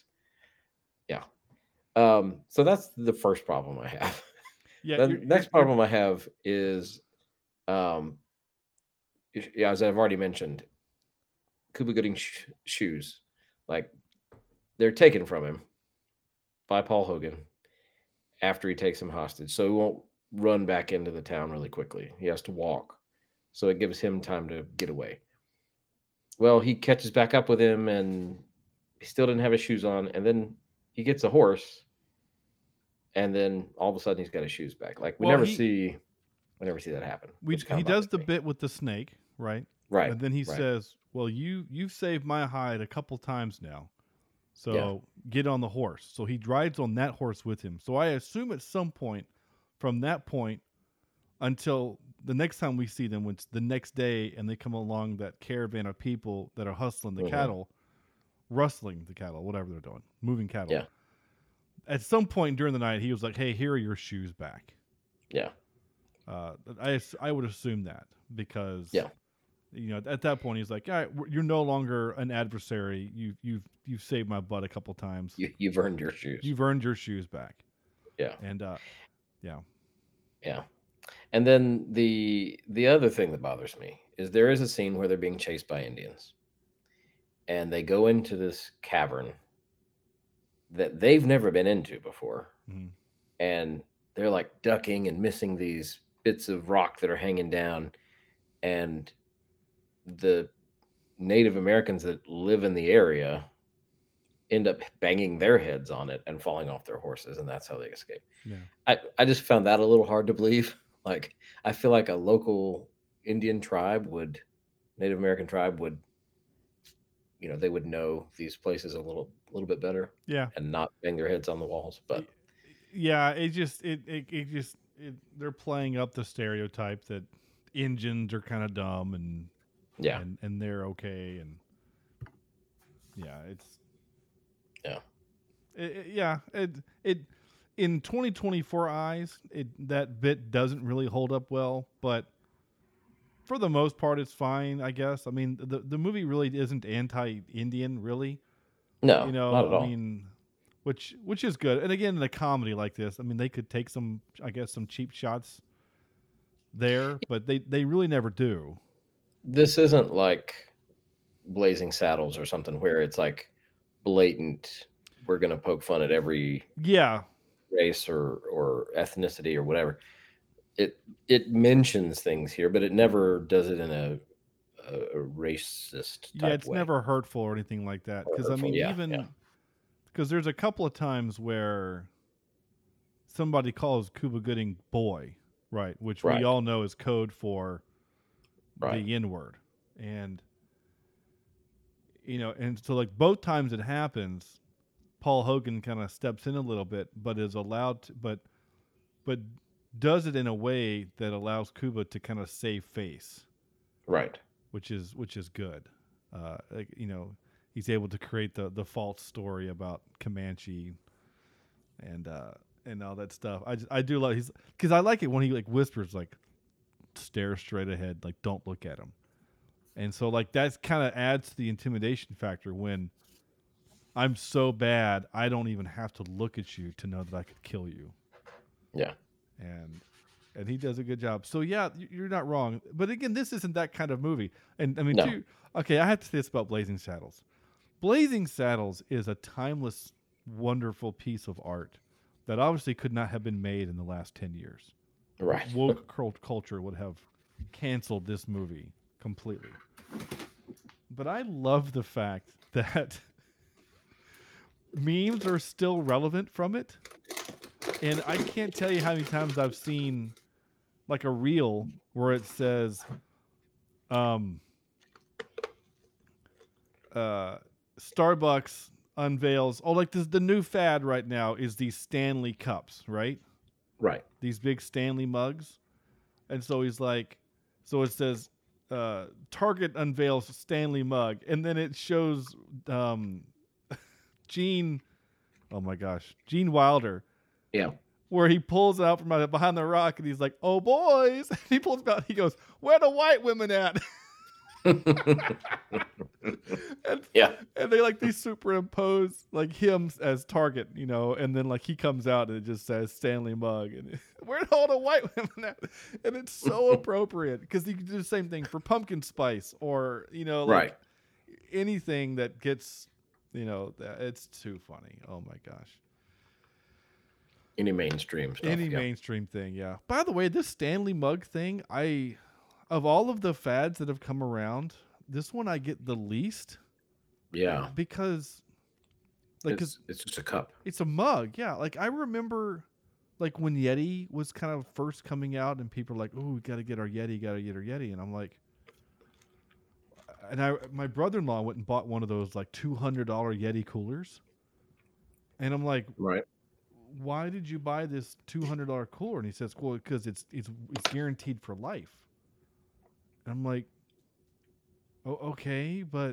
so that's the first problem I have. Yeah. The next problem I have is as I've already mentioned, Cuba Gooding's shoes, like they're taken from him by Paul Hogan after he takes him hostage, so he won't run back into the town really quickly. He has to walk, so it gives him time to get away. Well, he catches back up with him, and he still didn't have his shoes on, and then he gets a horse, and then all of a sudden he's got his shoes back. Like we never see that happen. He does the bit with the snake, right? Right. And then he says, "Well, you've saved my hide a couple times now, so get on the horse." So he rides on that horse with him. So I assume at some point, from that point until the next time we see them, when it's the next day, and they come along that caravan of people that are hustling the cattle, rustling the cattle, whatever they're doing, moving cattle. Yeah. At some point during the night, he was like, "Hey, here are your shoes back." Yeah. I would assume that because at that point he's like, "All right, you're no longer an adversary. You've saved my butt a couple times. You've earned your shoes. You've earned your shoes back." Yeah. And yeah. And then the other thing that bothers me is there is a scene where they're being chased by Indians, and they go into this cavern that they've never been into before, and they're like ducking and missing these bits of rock that are hanging down, and the Native Americans that live in the area end up banging their heads on it and falling off their horses, and that's how they escape. Yeah. I just found that a little hard to believe. Like I feel like a local Indian tribe Native American tribe would they would know these places a little bit better Yeah. and not bang their heads on the walls. But Yeah, they're playing up the stereotype that engines are kind of dumb and yeah, and they're okay, and it in 2024 eyes, that bit doesn't really hold up well, but for the most part it's fine, I guess. I mean, the movie really isn't anti-Indian, really. no, Not at all. I mean, which is good. And again, in a comedy like this, I mean, they could take some cheap shots there, but they really never do. This isn't like Blazing Saddles or something where it's like blatant. We're going to poke fun at every race or ethnicity or whatever. It mentions things here, but it never does it in a racist type it's way. never hurtful or anything like that. Because I mean, because there's a couple of times where somebody calls Cuba Gooding boy, right? Which we all know is code for the N-word. And, and so like both times it happens, Paul Hogan kind of steps in a little bit, but is allowed to, but does it in a way that allows Cuba to kind of save face. Right. Which is good. He's able to create the false story about Comanche and all that stuff. I do love because I like it when he like whispers like stare straight ahead, like don't look at him. And so like that's kind of adds to the intimidation factor when I'm so bad I don't even have to look at you to know that I could kill you. Yeah. And he does a good job. So yeah, you're not wrong. But again, this isn't that kind of movie. And I mean, I have to say this about Blazing Saddles. Blazing Saddles is a timeless, wonderful piece of art that obviously could not have been made in the last 10 years. Right. Woke culture would have canceled this movie completely. But I love the fact that memes are still relevant from it. And I can't tell you how many times I've seen like a reel where it says Starbucks unveils like the new fad right now is these Stanley cups, right? Right. These big Stanley mugs. And so he's like, so it says Target unveils Stanley mug, and then it shows Gene Wilder. Yeah. Where he pulls it out from behind the rock and he's like, "Oh boys." And he pulls it out, he goes, "Where the white women at?" And they superimpose like him as Target, and then like he comes out and it just says Stanley mug and where all the white women at? And it's so appropriate because you can do the same thing for pumpkin spice or anything that gets it's too funny. Oh my gosh. Any mainstream stuff. Mainstream thing, yeah. By the way, this Stanley mug thing, of all of the fads that have come around, this one I get the least. Yeah. Because it's just a cup. It's a mug, yeah. Like I remember like when Yeti was kind of first coming out and people were like, "Oh, we got to get our Yeti." And I'm like, my brother-in-law went and bought one of those like $200 Yeti coolers. And I'm like, right. Why did you buy this $200 cooler? And he says, well, because it's guaranteed for life. And I'm like, oh, okay, but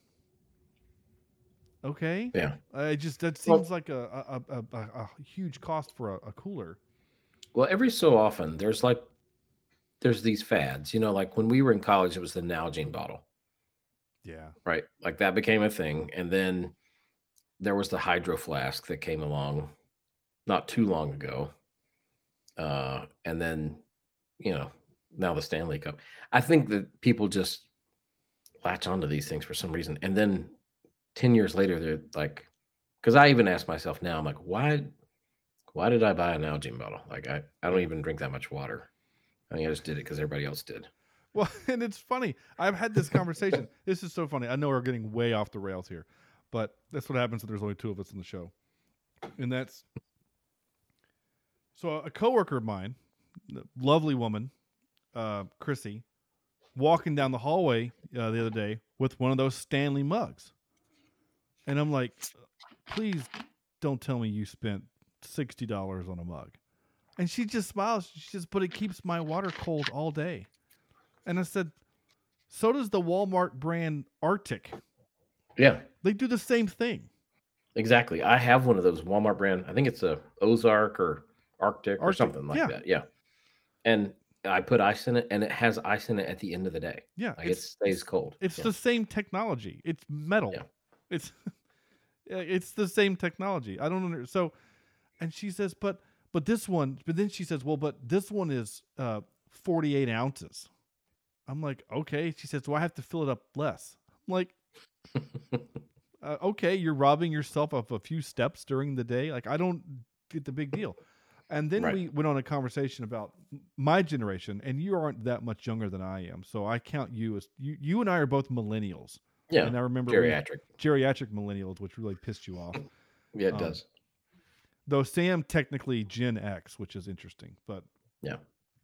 okay. Yeah. That seems like a huge cost for a cooler. Well, every so often there's these fads, like when we were in college, it was the Nalgene bottle. Yeah. Right. Like that became a thing. And then there was the Hydro Flask that came along not too long ago. And then, now the Stanley Cup. I think that people just latch onto these things for some reason. And then 10 years later, they're like, because I even ask myself now, I'm like, why did I buy an Nalgene bottle? Like, I don't even drink that much water. I think I just did it because everybody else did. Well, and it's funny. I've had this conversation. This is so funny. I know we're getting way off the rails here, but that's what happens when there's only two of us in the show. And that's... So a coworker of mine, lovely woman, Chrissy, walking down the hallway the other day with one of those Stanley mugs. And I'm like, please don't tell me you spent $60 on a mug. And she just smiles. She says, but it keeps my water cold all day. And I said, so does the Walmart brand Arctic. Yeah. They do the same thing. Exactly. I have one of those Walmart brand. I think it's a Ozark or Arctic or something like that. Yeah. And I put ice in it, and it has ice in it at the end of the day. Yeah. Like it stays cold. It's the same technology. It's metal. Yeah. It's the same technology. I don't understand. So, and she says, but this one, but then she says, well, but this one is 48 ounces. I'm like, okay. She says, do I have to fill it up less? I'm like, okay, you're robbing yourself of a few steps during the day. Like, I don't get the big deal. And then we went on a conversation about my generation, and you aren't that much younger than I am. So I count you as you and I are both millennials. Yeah. And I remember geriatric millennials, which really pissed you off. Yeah, it does. Though Sam technically Gen X, which is interesting, but yeah.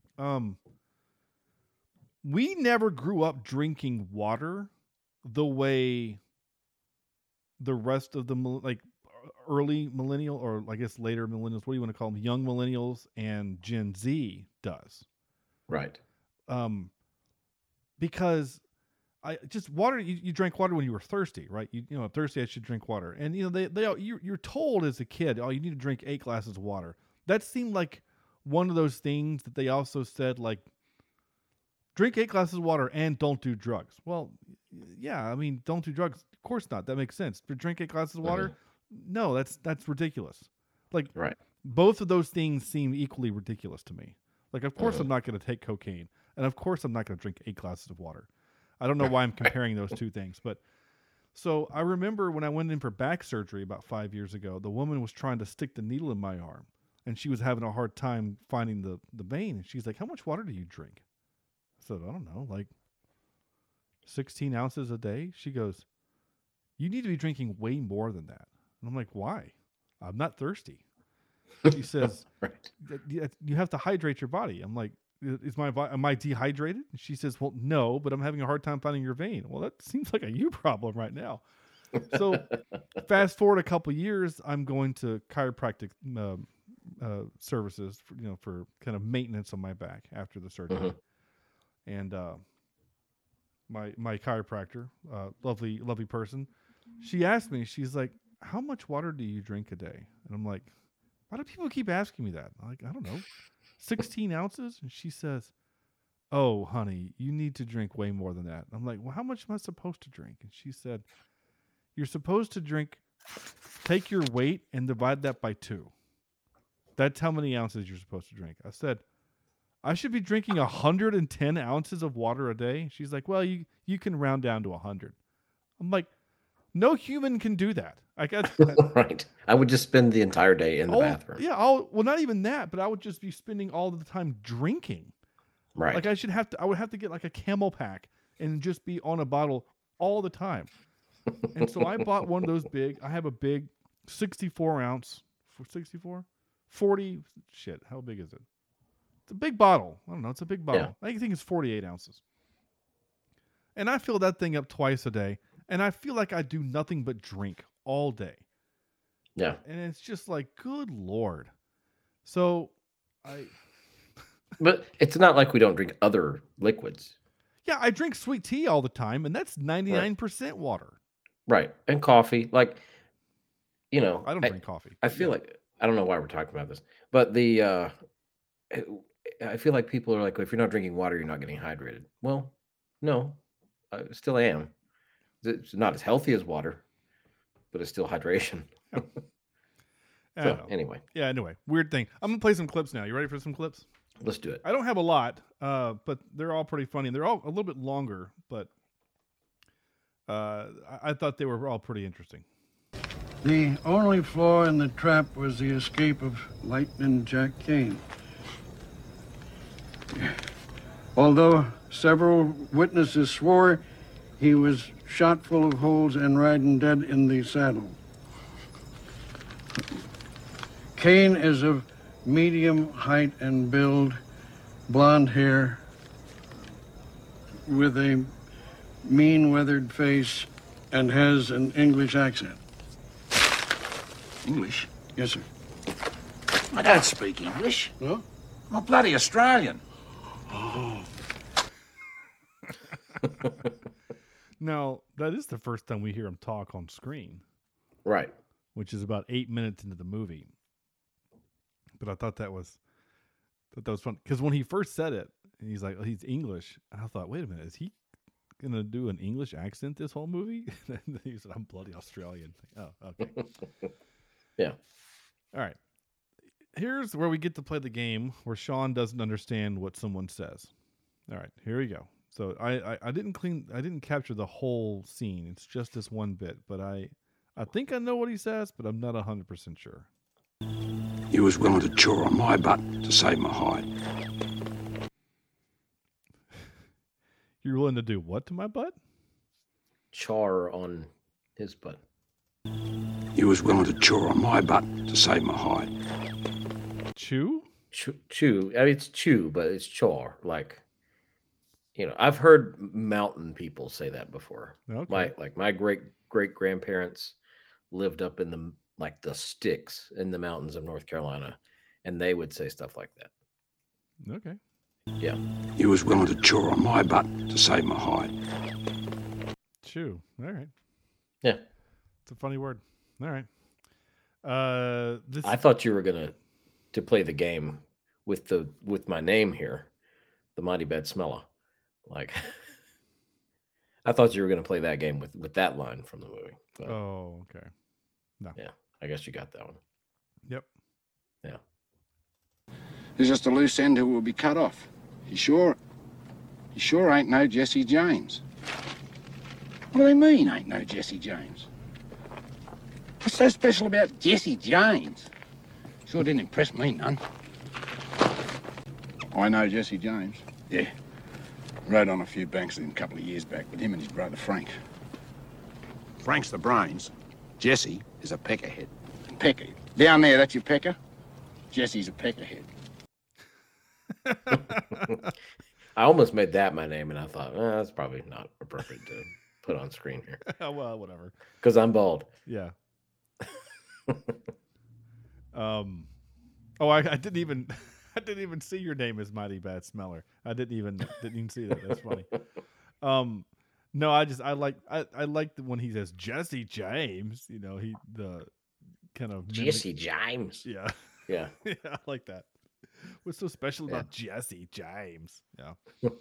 We never grew up drinking water the way the rest of the early millennial, or I guess later millennials, what do you want to call them? Young millennials and Gen Z does. Right. Because water, you drank water when you were thirsty, right? You know, thirsty, I should drink water. And you're told as a kid, oh, you need to drink 8 glasses of water. That seemed like one of those things that they also said, like, drink 8 glasses of water and don't do drugs. Well, yeah, I mean, don't do drugs. Of course not. That makes sense. But drink 8 glasses of water? No, that's ridiculous. Like, both of those things seem equally ridiculous to me. Like, of course I'm not going to take cocaine. And of course I'm not going to drink 8 glasses of water. I don't know why I'm comparing those two things. But so I remember when I went in for back surgery about 5 years ago, the woman was trying to stick the needle in my arm. And she was having a hard time finding the vein. And she's like, how much water do you drink? I said, I don't know, like 16 ounces a day. She goes, you need to be drinking way more than that. And I'm like, why? I'm not thirsty. She says, you have to hydrate your body. I'm like, am I dehydrated? And she says, well, no, but I'm having a hard time finding your vein. Well, that seems like a you problem right now. So fast forward a couple years, I'm going to chiropractic services for kind of maintenance on my back after the surgery. And my chiropractor, lovely person, she asked me, she's like, how much water do you drink a day? And I'm like, why do people keep asking me that? I'm like, I don't know, 16 ounces? And she says, oh, honey, you need to drink way more than that. I'm like, well, how much am I supposed to drink? And she said, you're supposed to take your weight and divide that by 2. That's how many ounces you're supposed to drink. I said, I should be drinking 110 ounces of water a day. She's like, well, you can round down to 100. I'm like, no human can do that. Right. I would just spend the entire day in the bathroom. Yeah. Well, not even that, but I would just be spending all the time drinking. Right. Like I would have to get like a Camel pack and just be on a bottle all the time. And so I bought one of those I have a big 64 ounce, 40, shit. How big is it? It's a big bottle. I don't know. It's a big bottle. Yeah. I think it's 48 ounces. And I fill that thing up twice a day. And I feel like I do nothing but drink all day. Yeah. And it's just like, good Lord. So But it's not like we don't drink other liquids. Yeah, I drink sweet tea all the time, and that's 99% water. Right. And coffee. Like, I don't drink coffee. I feel like, I don't know why we're talking about this, but I feel like people are like, well, if you're not drinking water, you're not getting hydrated. Well, no, I still am. It's not as healthy as water, but it's still hydration. Anyway. Yeah, anyway. Weird thing. I'm going to play some clips now. You ready for some clips? Let's do it. I don't have a lot, but they're all pretty funny. They're all a little bit longer, but I thought they were all pretty interesting. The only flaw in the trap was the escape of Lightning Jack Kane. Although several witnesses swore he was shot full of holes and riding dead in the saddle. Kane is of medium height and build, blonde hair, with a mean, weathered face and has an English accent. English? Yes, sir. I don't speak English. No? I'm a bloody Australian. Oh. Now, that is the first time we hear him talk on screen. Right. Which is about 8 minutes into the movie. But I thought that was fun. Because when he first said it, and he's like, oh, he's English. I thought, wait a minute, is he going to do an English accent this whole movie? And he said, I'm bloody Australian. Oh, okay. Yeah. All right. Here's where we get to play the game where Sean doesn't understand what someone says. All right, here we go. So I didn't capture the whole scene. It's just this one bit, but I think I know what he says, but I'm not 100% sure. You was willing to chaw on my butt to save my hide. You're willing to do what to my butt? Char on his butt. You was willing to chaw on my butt to save my hide. Chew? Chew. I mean, it's chew, but it's char. Like, you know, I've heard mountain people say that before. Okay. My great grandparents lived up in the sticks in the mountains of North Carolina, and they would say stuff like that. Okay. Yeah. You was willing to chaw on my butt to save my hide. Chew. All right. Yeah. It's a funny word. All right. I thought you were gonna play the game with my name here, the Mighty Bad Smeller. Like, I thought you were gonna play that game with that line from the movie. But, oh, okay. No. Yeah, I guess you got that one. Yep. Yeah. There's just a loose end who will be cut off. He sure ain't no Jesse James. What do they mean, ain't no Jesse James? What's so special about Jesse James? Sure didn't impress me none. I know Jesse James. Yeah. Rode on a few banks with him a couple of years back with him and his brother Frank. Frank's the brains. Jesse is a peckerhead. Pecker? Down there, that's your pecker? Jesse's a peckerhead. I almost made that my name, and I thought, that's probably not appropriate to put on screen here. Well, whatever. Because I'm bald. Yeah. I didn't even see your name as Mighty Bad Smeller. I didn't even see that. That's funny. No, I like when he says Jesse James. You know, the kind of Jesse James. Yeah. Yeah. Yeah, I like that. What's so special about Jesse James? Yeah.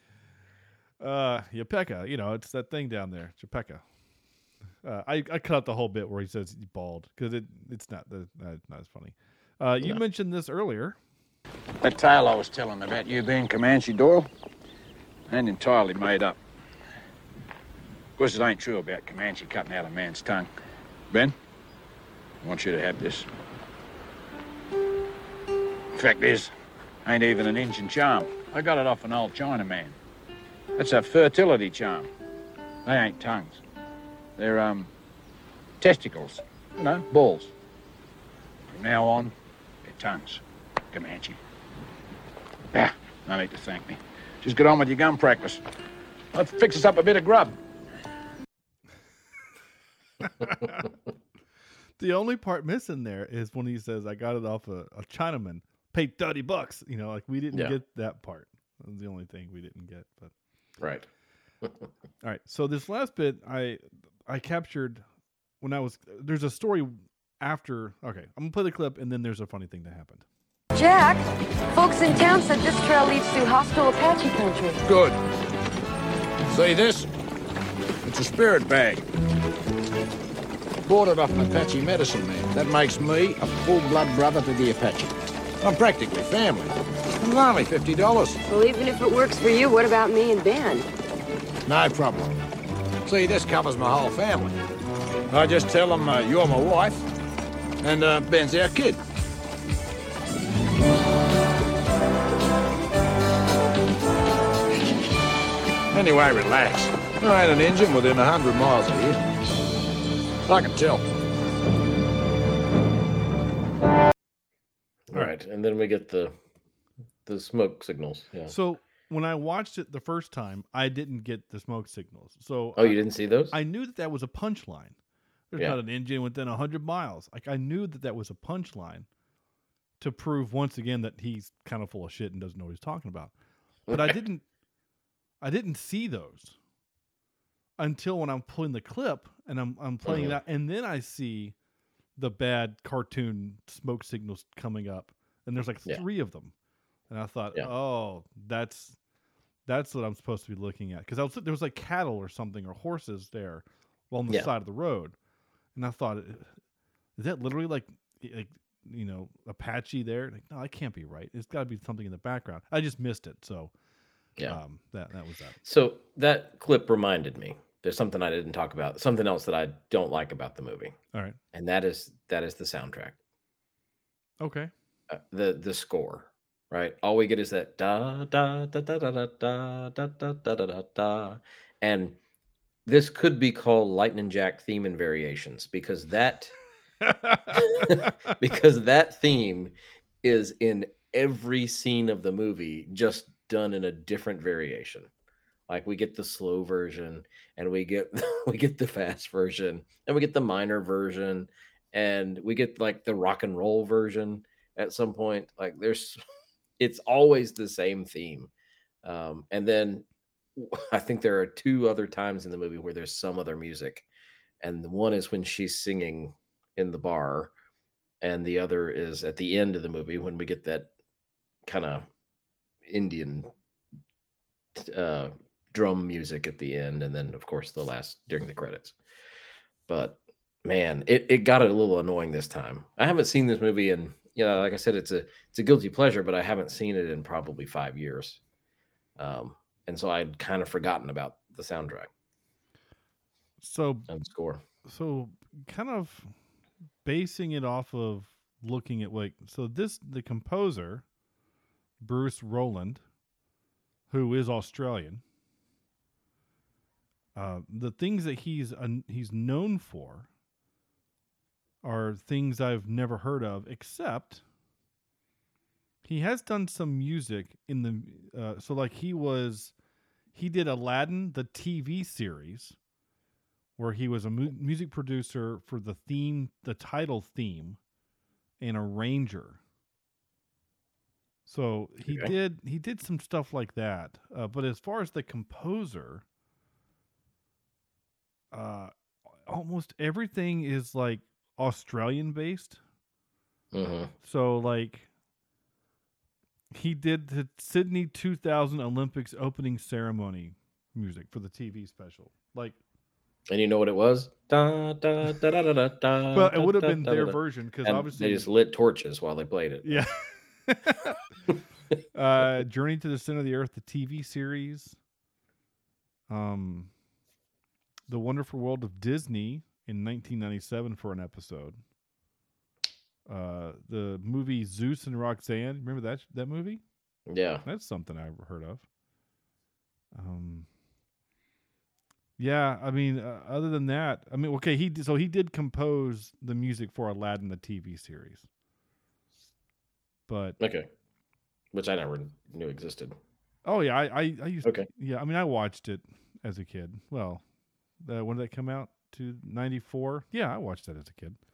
Yapeka, you know, it's that thing down there, Japeka. I cut out the whole bit where he says he's bald because it's not as funny. You mentioned this earlier. That tale I was telling about you being Comanche Doyle ain't entirely made up. Of course, it ain't true about Comanche cutting out a man's tongue. Ben, I want you to have this. Fact is, ain't even an Injun charm. I got it off an old Chinaman. That's a fertility charm. They ain't tongues. They're, testicles. You know, balls. From now on, they're tongues. Comanche. Ah, no need to thank me. Just get on with your gun practice. Let's fix us up a bit of grub. The only part missing there is when he says, I got it off a Chinaman. Paid $30. You know, like we didn't get that part. That was the only thing we didn't get. But right. All right. So this last bit I captured when there's a story after. Okay, I'm gonna play the clip and then there's a funny thing that happened. Jack, folks in town said this trail leads through hostile Apache country. Good. See this? It's a spirit bag. Bought it off an Apache medicine man. That makes me a full-blood brother to the Apache. I'm practically family. It's only $50. Well, even if it works for you, what about me and Ben? No problem. See, this covers my whole family. I just tell them you're my wife, and Ben's our kid. Anyway, relax. There ain't an engine within 100 miles of here. I can tell. All right, and then we get the smoke signals. Yeah. So when I watched it the first time, I didn't get the smoke signals. So you didn't see those? I knew that was a punchline. There's not an engine within 100 miles. Like I knew that was a punchline to prove once again that he's kind of full of shit and doesn't know what he's talking about. But I didn't see those until when I'm pulling the clip and I'm playing that, and then I see the bad cartoon smoke signals coming up, and there's like 3 of them, and I thought, oh, that's what I'm supposed to be looking at, because there was like cattle or something or horses there on the side of the road, and I thought, is that literally like Apache there? Like, no, that can't be right. It's got to be something in the background. I just missed it, so that was that. So that clip reminded me. There's something I didn't talk about. Something else that I don't like about the movie. All right, and that is the soundtrack. Okay. The score, right? All we get is that da da da da da da da da da da da da, and this could be called Lightning Jack theme and variations, because that theme is in every scene of the movie, just done in a different variation. Like we get the slow version, and we get the fast version, and we get the minor version, and we get like the rock and roll version at some point. Like it's always the same theme. And then I think there are 2 other times in the movie where there's some other music, and one is when she's singing in the bar, and the other is at the end of the movie when we get that kind of Indian drum music at the end, and then of course the last during the credits. But man, it got a little annoying this time. I haven't seen this movie in, like I said, it's a guilty pleasure, but I haven't seen it in probably 5 years. And so I'd kind of forgotten about the soundtrack. And score. So kind of basing it off of looking at the composer, Bruce Rowland, who is Australian, the things that he's known for are things I've never heard of, except he has done some music in the he did Aladdin, the TV series, where he was a music producer for the title theme, and arranger. So he did some stuff like that. But as far as the composer, almost everything is like Australian based. So like he did the Sydney 2000 Olympics opening ceremony music for the TV special. Like, and you know what it was? Da, da, da, da, da, da, well, it would have da, been da, their da. version, because And obviously they just lit torches while they played it. Yeah. Journey to the Center of the Earth, the TV series. The Wonderful World of Disney in 1997 for an episode. The movie Zeus and Roxanne. Remember that movie? Yeah. That's something I've heard of. Yeah, I mean, other than that, I mean, okay, he did compose the music for Aladdin, the TV series. But okay, which I never knew existed. Oh yeah, I used. Okay. Yeah, I mean, I watched it as a kid. Well, when did that come out? To 94? Yeah, I watched that as a kid.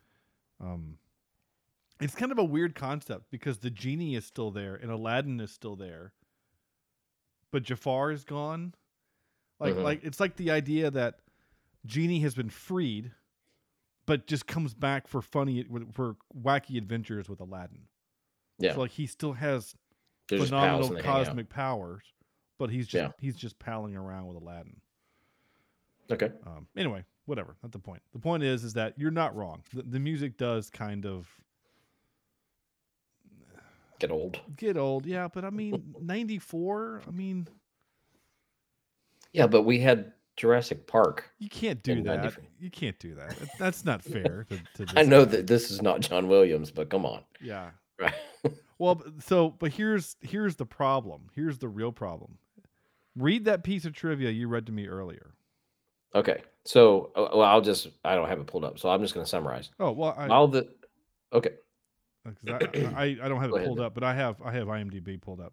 It's kind of a weird concept because the genie is still there and Aladdin is still there, but Jafar is gone. Like it's like the idea that Genie has been freed, but just comes back for wacky adventures with Aladdin. Yeah. So like he still has They're phenomenal cosmic powers, but he's just palling around with Aladdin. Okay. Anyway, whatever. Not the point. The point is that you're not wrong. The music does kind of get old. Yeah, but I mean, 94. I mean. Yeah, but we had Jurassic Park. You can't do that. 94. You can't do that. That's not fair. To I know that this is not John Williams, but come on. Yeah. Right. Well, but here's the problem. Here's the real problem. Read that piece of trivia you read to me earlier. Okay. So, I don't have it pulled up, so I'm just going to summarize. Oh, well, okay. I don't have it pulled up, but I have IMDb pulled up.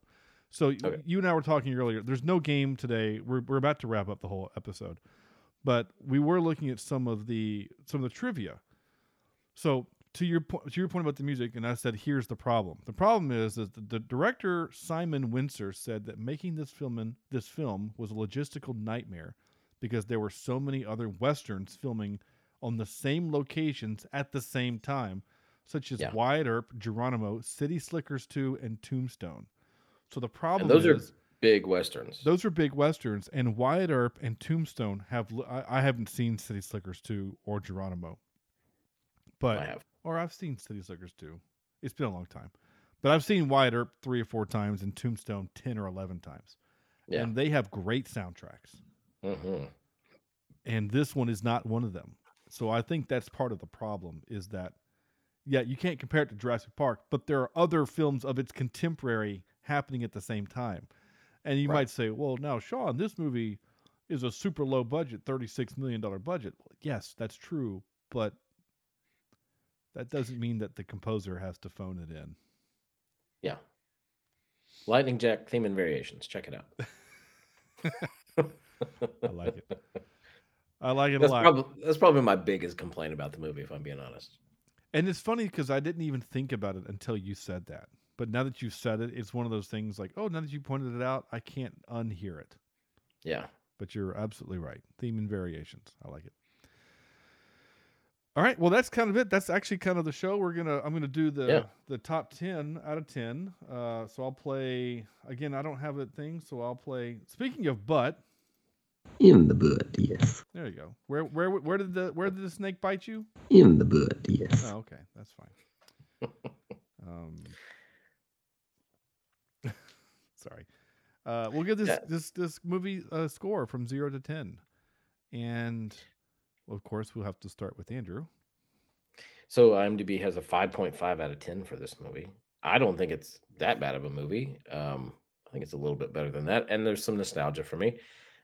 So you and I were talking earlier. There's no game today. We're about to wrap up the whole episode, but we were looking at some of the trivia. So to your point about the music, and I said, here's the problem. The problem is that the director Simon Windsor said that making this film was a logistical nightmare because there were so many other westerns filming on the same locations at the same time, such as Wyatt Earp, Geronimo, City Slickers 2, and Tombstone. So the problem and those is are big westerns. Those are big westerns, and Wyatt Earp and Tombstone have. I haven't seen City Slickers 2 or Geronimo, but I have. Or I've seen City Slickers 2. It's been a long time, but I've seen Wyatt Earp 3 or 4 times and Tombstone 10 or 11 times. Yeah. And they have great soundtracks. Mm-hmm. And this one is not one of them. So I think that's part of the problem is that, you can't compare it to Jurassic Park, but there are other films of its contemporary happening at the same time. And you might say, well, now, Sean, this movie is a super low budget, $36 million budget. Well, yes, that's true, but that doesn't mean that the composer has to phone it in. Yeah. Lightning Jack theme and variations. Check it out. I like it. I like it a lot. That's probably my biggest complaint about the movie, if I'm being honest. And it's funny because I didn't even think about it until you said that. But now that you've said it, it's one of those things like, oh, now that you pointed it out, I can't unhear it. Yeah. But you're absolutely right. Theme and variations. I like it. All right. Well, that's kind of it. That's actually kind of the show. I'm gonna do the top 10 out of 10. So I'll play again. I don't have a thing, so I'll play. Speaking of butt, in the butt, yes. There you go. Where did the snake bite you? In the butt, yes. Oh, okay, that's fine. Sorry. We'll give this movie a score from 0 to 10, and of course we'll have to start with Andrew. So IMDb has a 5.5 out of 10 for this movie. I don't think it's that bad of a movie. I think it's a little bit better than that, and there's some nostalgia for me.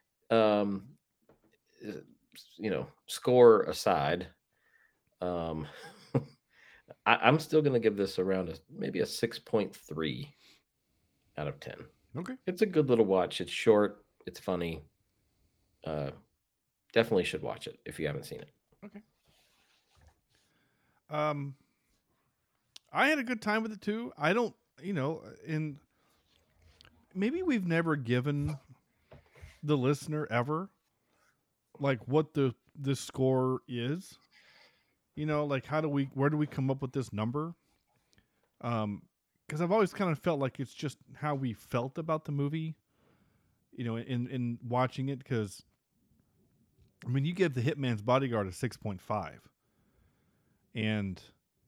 Score aside, I'm still going to give this around maybe a 6.3 out of 10. Okay. It's a good little watch. It's short. It's funny. Definitely should watch it if you haven't seen it. Okay. I had a good time with it too. I don't, and maybe we've never given the listener ever like what the score is, like where do we come up with this number? Because I've always kind of felt like it's just how we felt about the movie, in watching it. Because you give The Hitman's Bodyguard a 6.5, and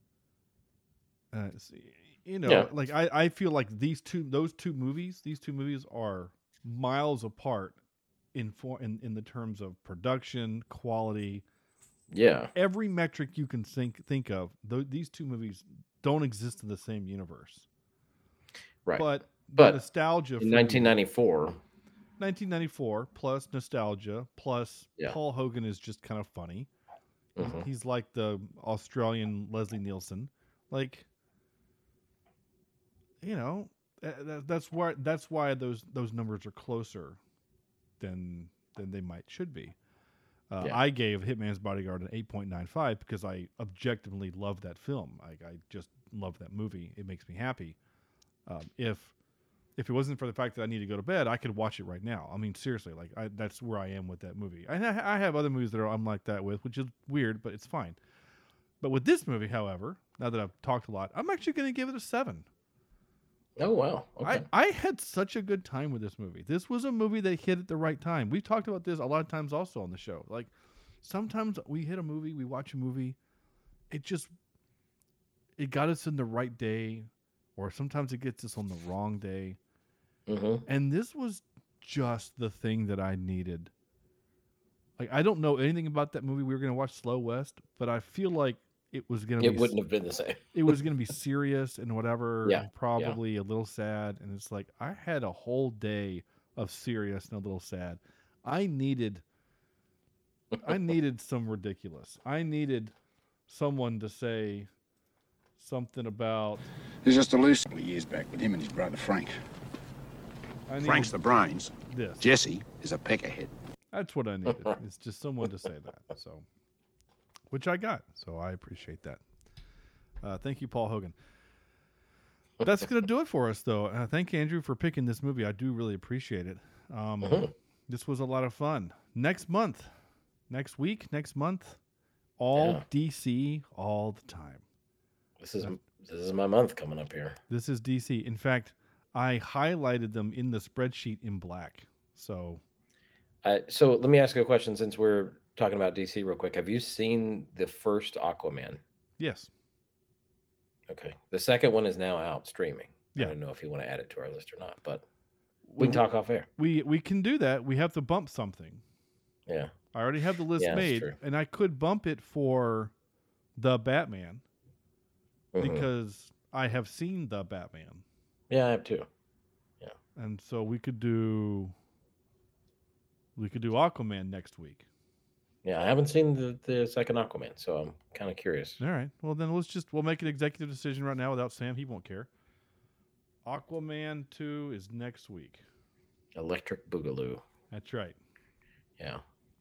like I feel like these two movies are miles apart in the terms of production, quality. Yeah. Every metric you can think of, these two movies don't exist in the same universe. Right. But nostalgia in 1994 plus nostalgia plus Paul Hogan is just kind of funny. Mm-hmm. He's like the Australian Leslie Nielsen. Like, that's why those numbers are closer than they should be. I gave Hitman's Bodyguard an 8.95 because I objectively love that film. I just love that movie. It makes me happy. If it wasn't for the fact that I need to go to bed, I could watch it right now. I mean, seriously, that's where I am with that movie. I have other movies that I'm like that with, which is weird, but it's fine. But with this movie, however, now that I've talked a lot, I'm actually going to give it a 7. Oh, wow. Okay. I had such a good time with this movie. This was a movie that hit at the right time. We've talked about this a lot of times also on the show. Like, sometimes we hit a movie, we watch a movie, it got us in the right day, or sometimes it gets us on the wrong day. Mm-hmm. And this was just the thing that I needed. Like, I don't know anything about that movie. We were going to watch Slow West, but I feel like it was going to be... It wouldn't have been the same. It was going to be serious and whatever, and probably a little sad. And it's like, I had a whole day of serious and a little sad. I needed some ridiculous. I needed someone to say something about... There's just a loose couple of years back with him and his brother Frank. Frank's the brains. This. Jesse is a peckerhead. That's what I needed. It's just someone to say that. So, which I got. So I appreciate that. Thank you, Paul Hogan. That's going to do it for us, though. Thank you, Andrew, for picking this movie. I do really appreciate it. This was a lot of fun. Next month, next week, next month, all DC all the time. This is my month coming up here. This is DC. In fact, I highlighted them in the spreadsheet in black. So let me ask you a question since we're talking about DC real quick. Have you seen the first Aquaman? Yes. Okay. The second one is now out streaming. Yeah. I don't know if you want to add it to our list or not, but we can talk off air. We can do that. We have to bump something. Yeah. I already have the list made, and I could bump it for the Batman because I have seen the Batman. Yeah, I have too. Yeah. And so we could do Aquaman next week. Yeah, I haven't seen the second Aquaman, so I'm kind of curious. All right. Well, then we'll make an executive decision right now without Sam. He won't care. Aquaman 2 is next week. Electric Boogaloo. That's right. Yeah.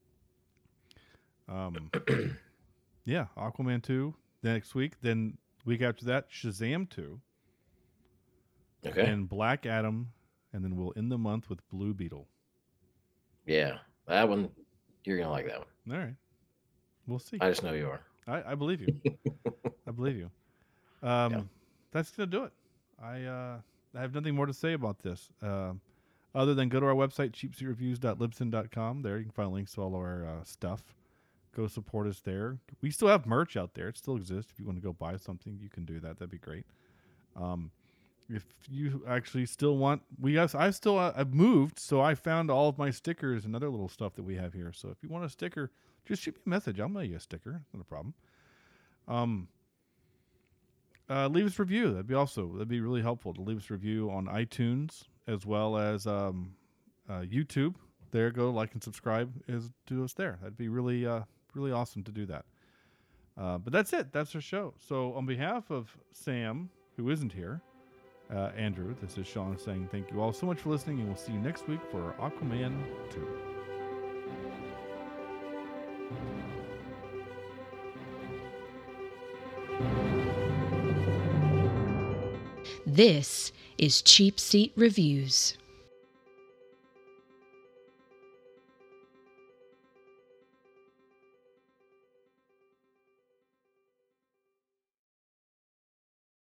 Yeah, Aquaman 2 next week. Then week after that, Shazam 2. Okay. And Black Adam, and then we'll end the month with Blue Beetle. Yeah, that one, you're going to like that one. All right. We'll see. I just know you are. I believe you. I believe you. That's going to do it. I have nothing more to say about this other than go to our website, cheapseatreviews.libsyn.com. There you can find links to all of our stuff. Go support us there. We still have merch out there. It still exists. If you want to go buy something, you can do that. That'd be great. If you actually still want, I've moved, so I found all of my stickers and other little stuff that we have here. So if you want a sticker, just shoot me a message. I'll mail you a sticker. Not a problem. Leave us a review. That'd be really helpful to leave us a review on iTunes as well as YouTube. There, go like and subscribe to us there. That'd be really awesome to do that. But that's it. That's our show. So on behalf of Sam, who isn't here, Andrew, this is Sean saying thank you all so much for listening, and we'll see you next week for Aquaman 2. This is Cheap Seat Reviews.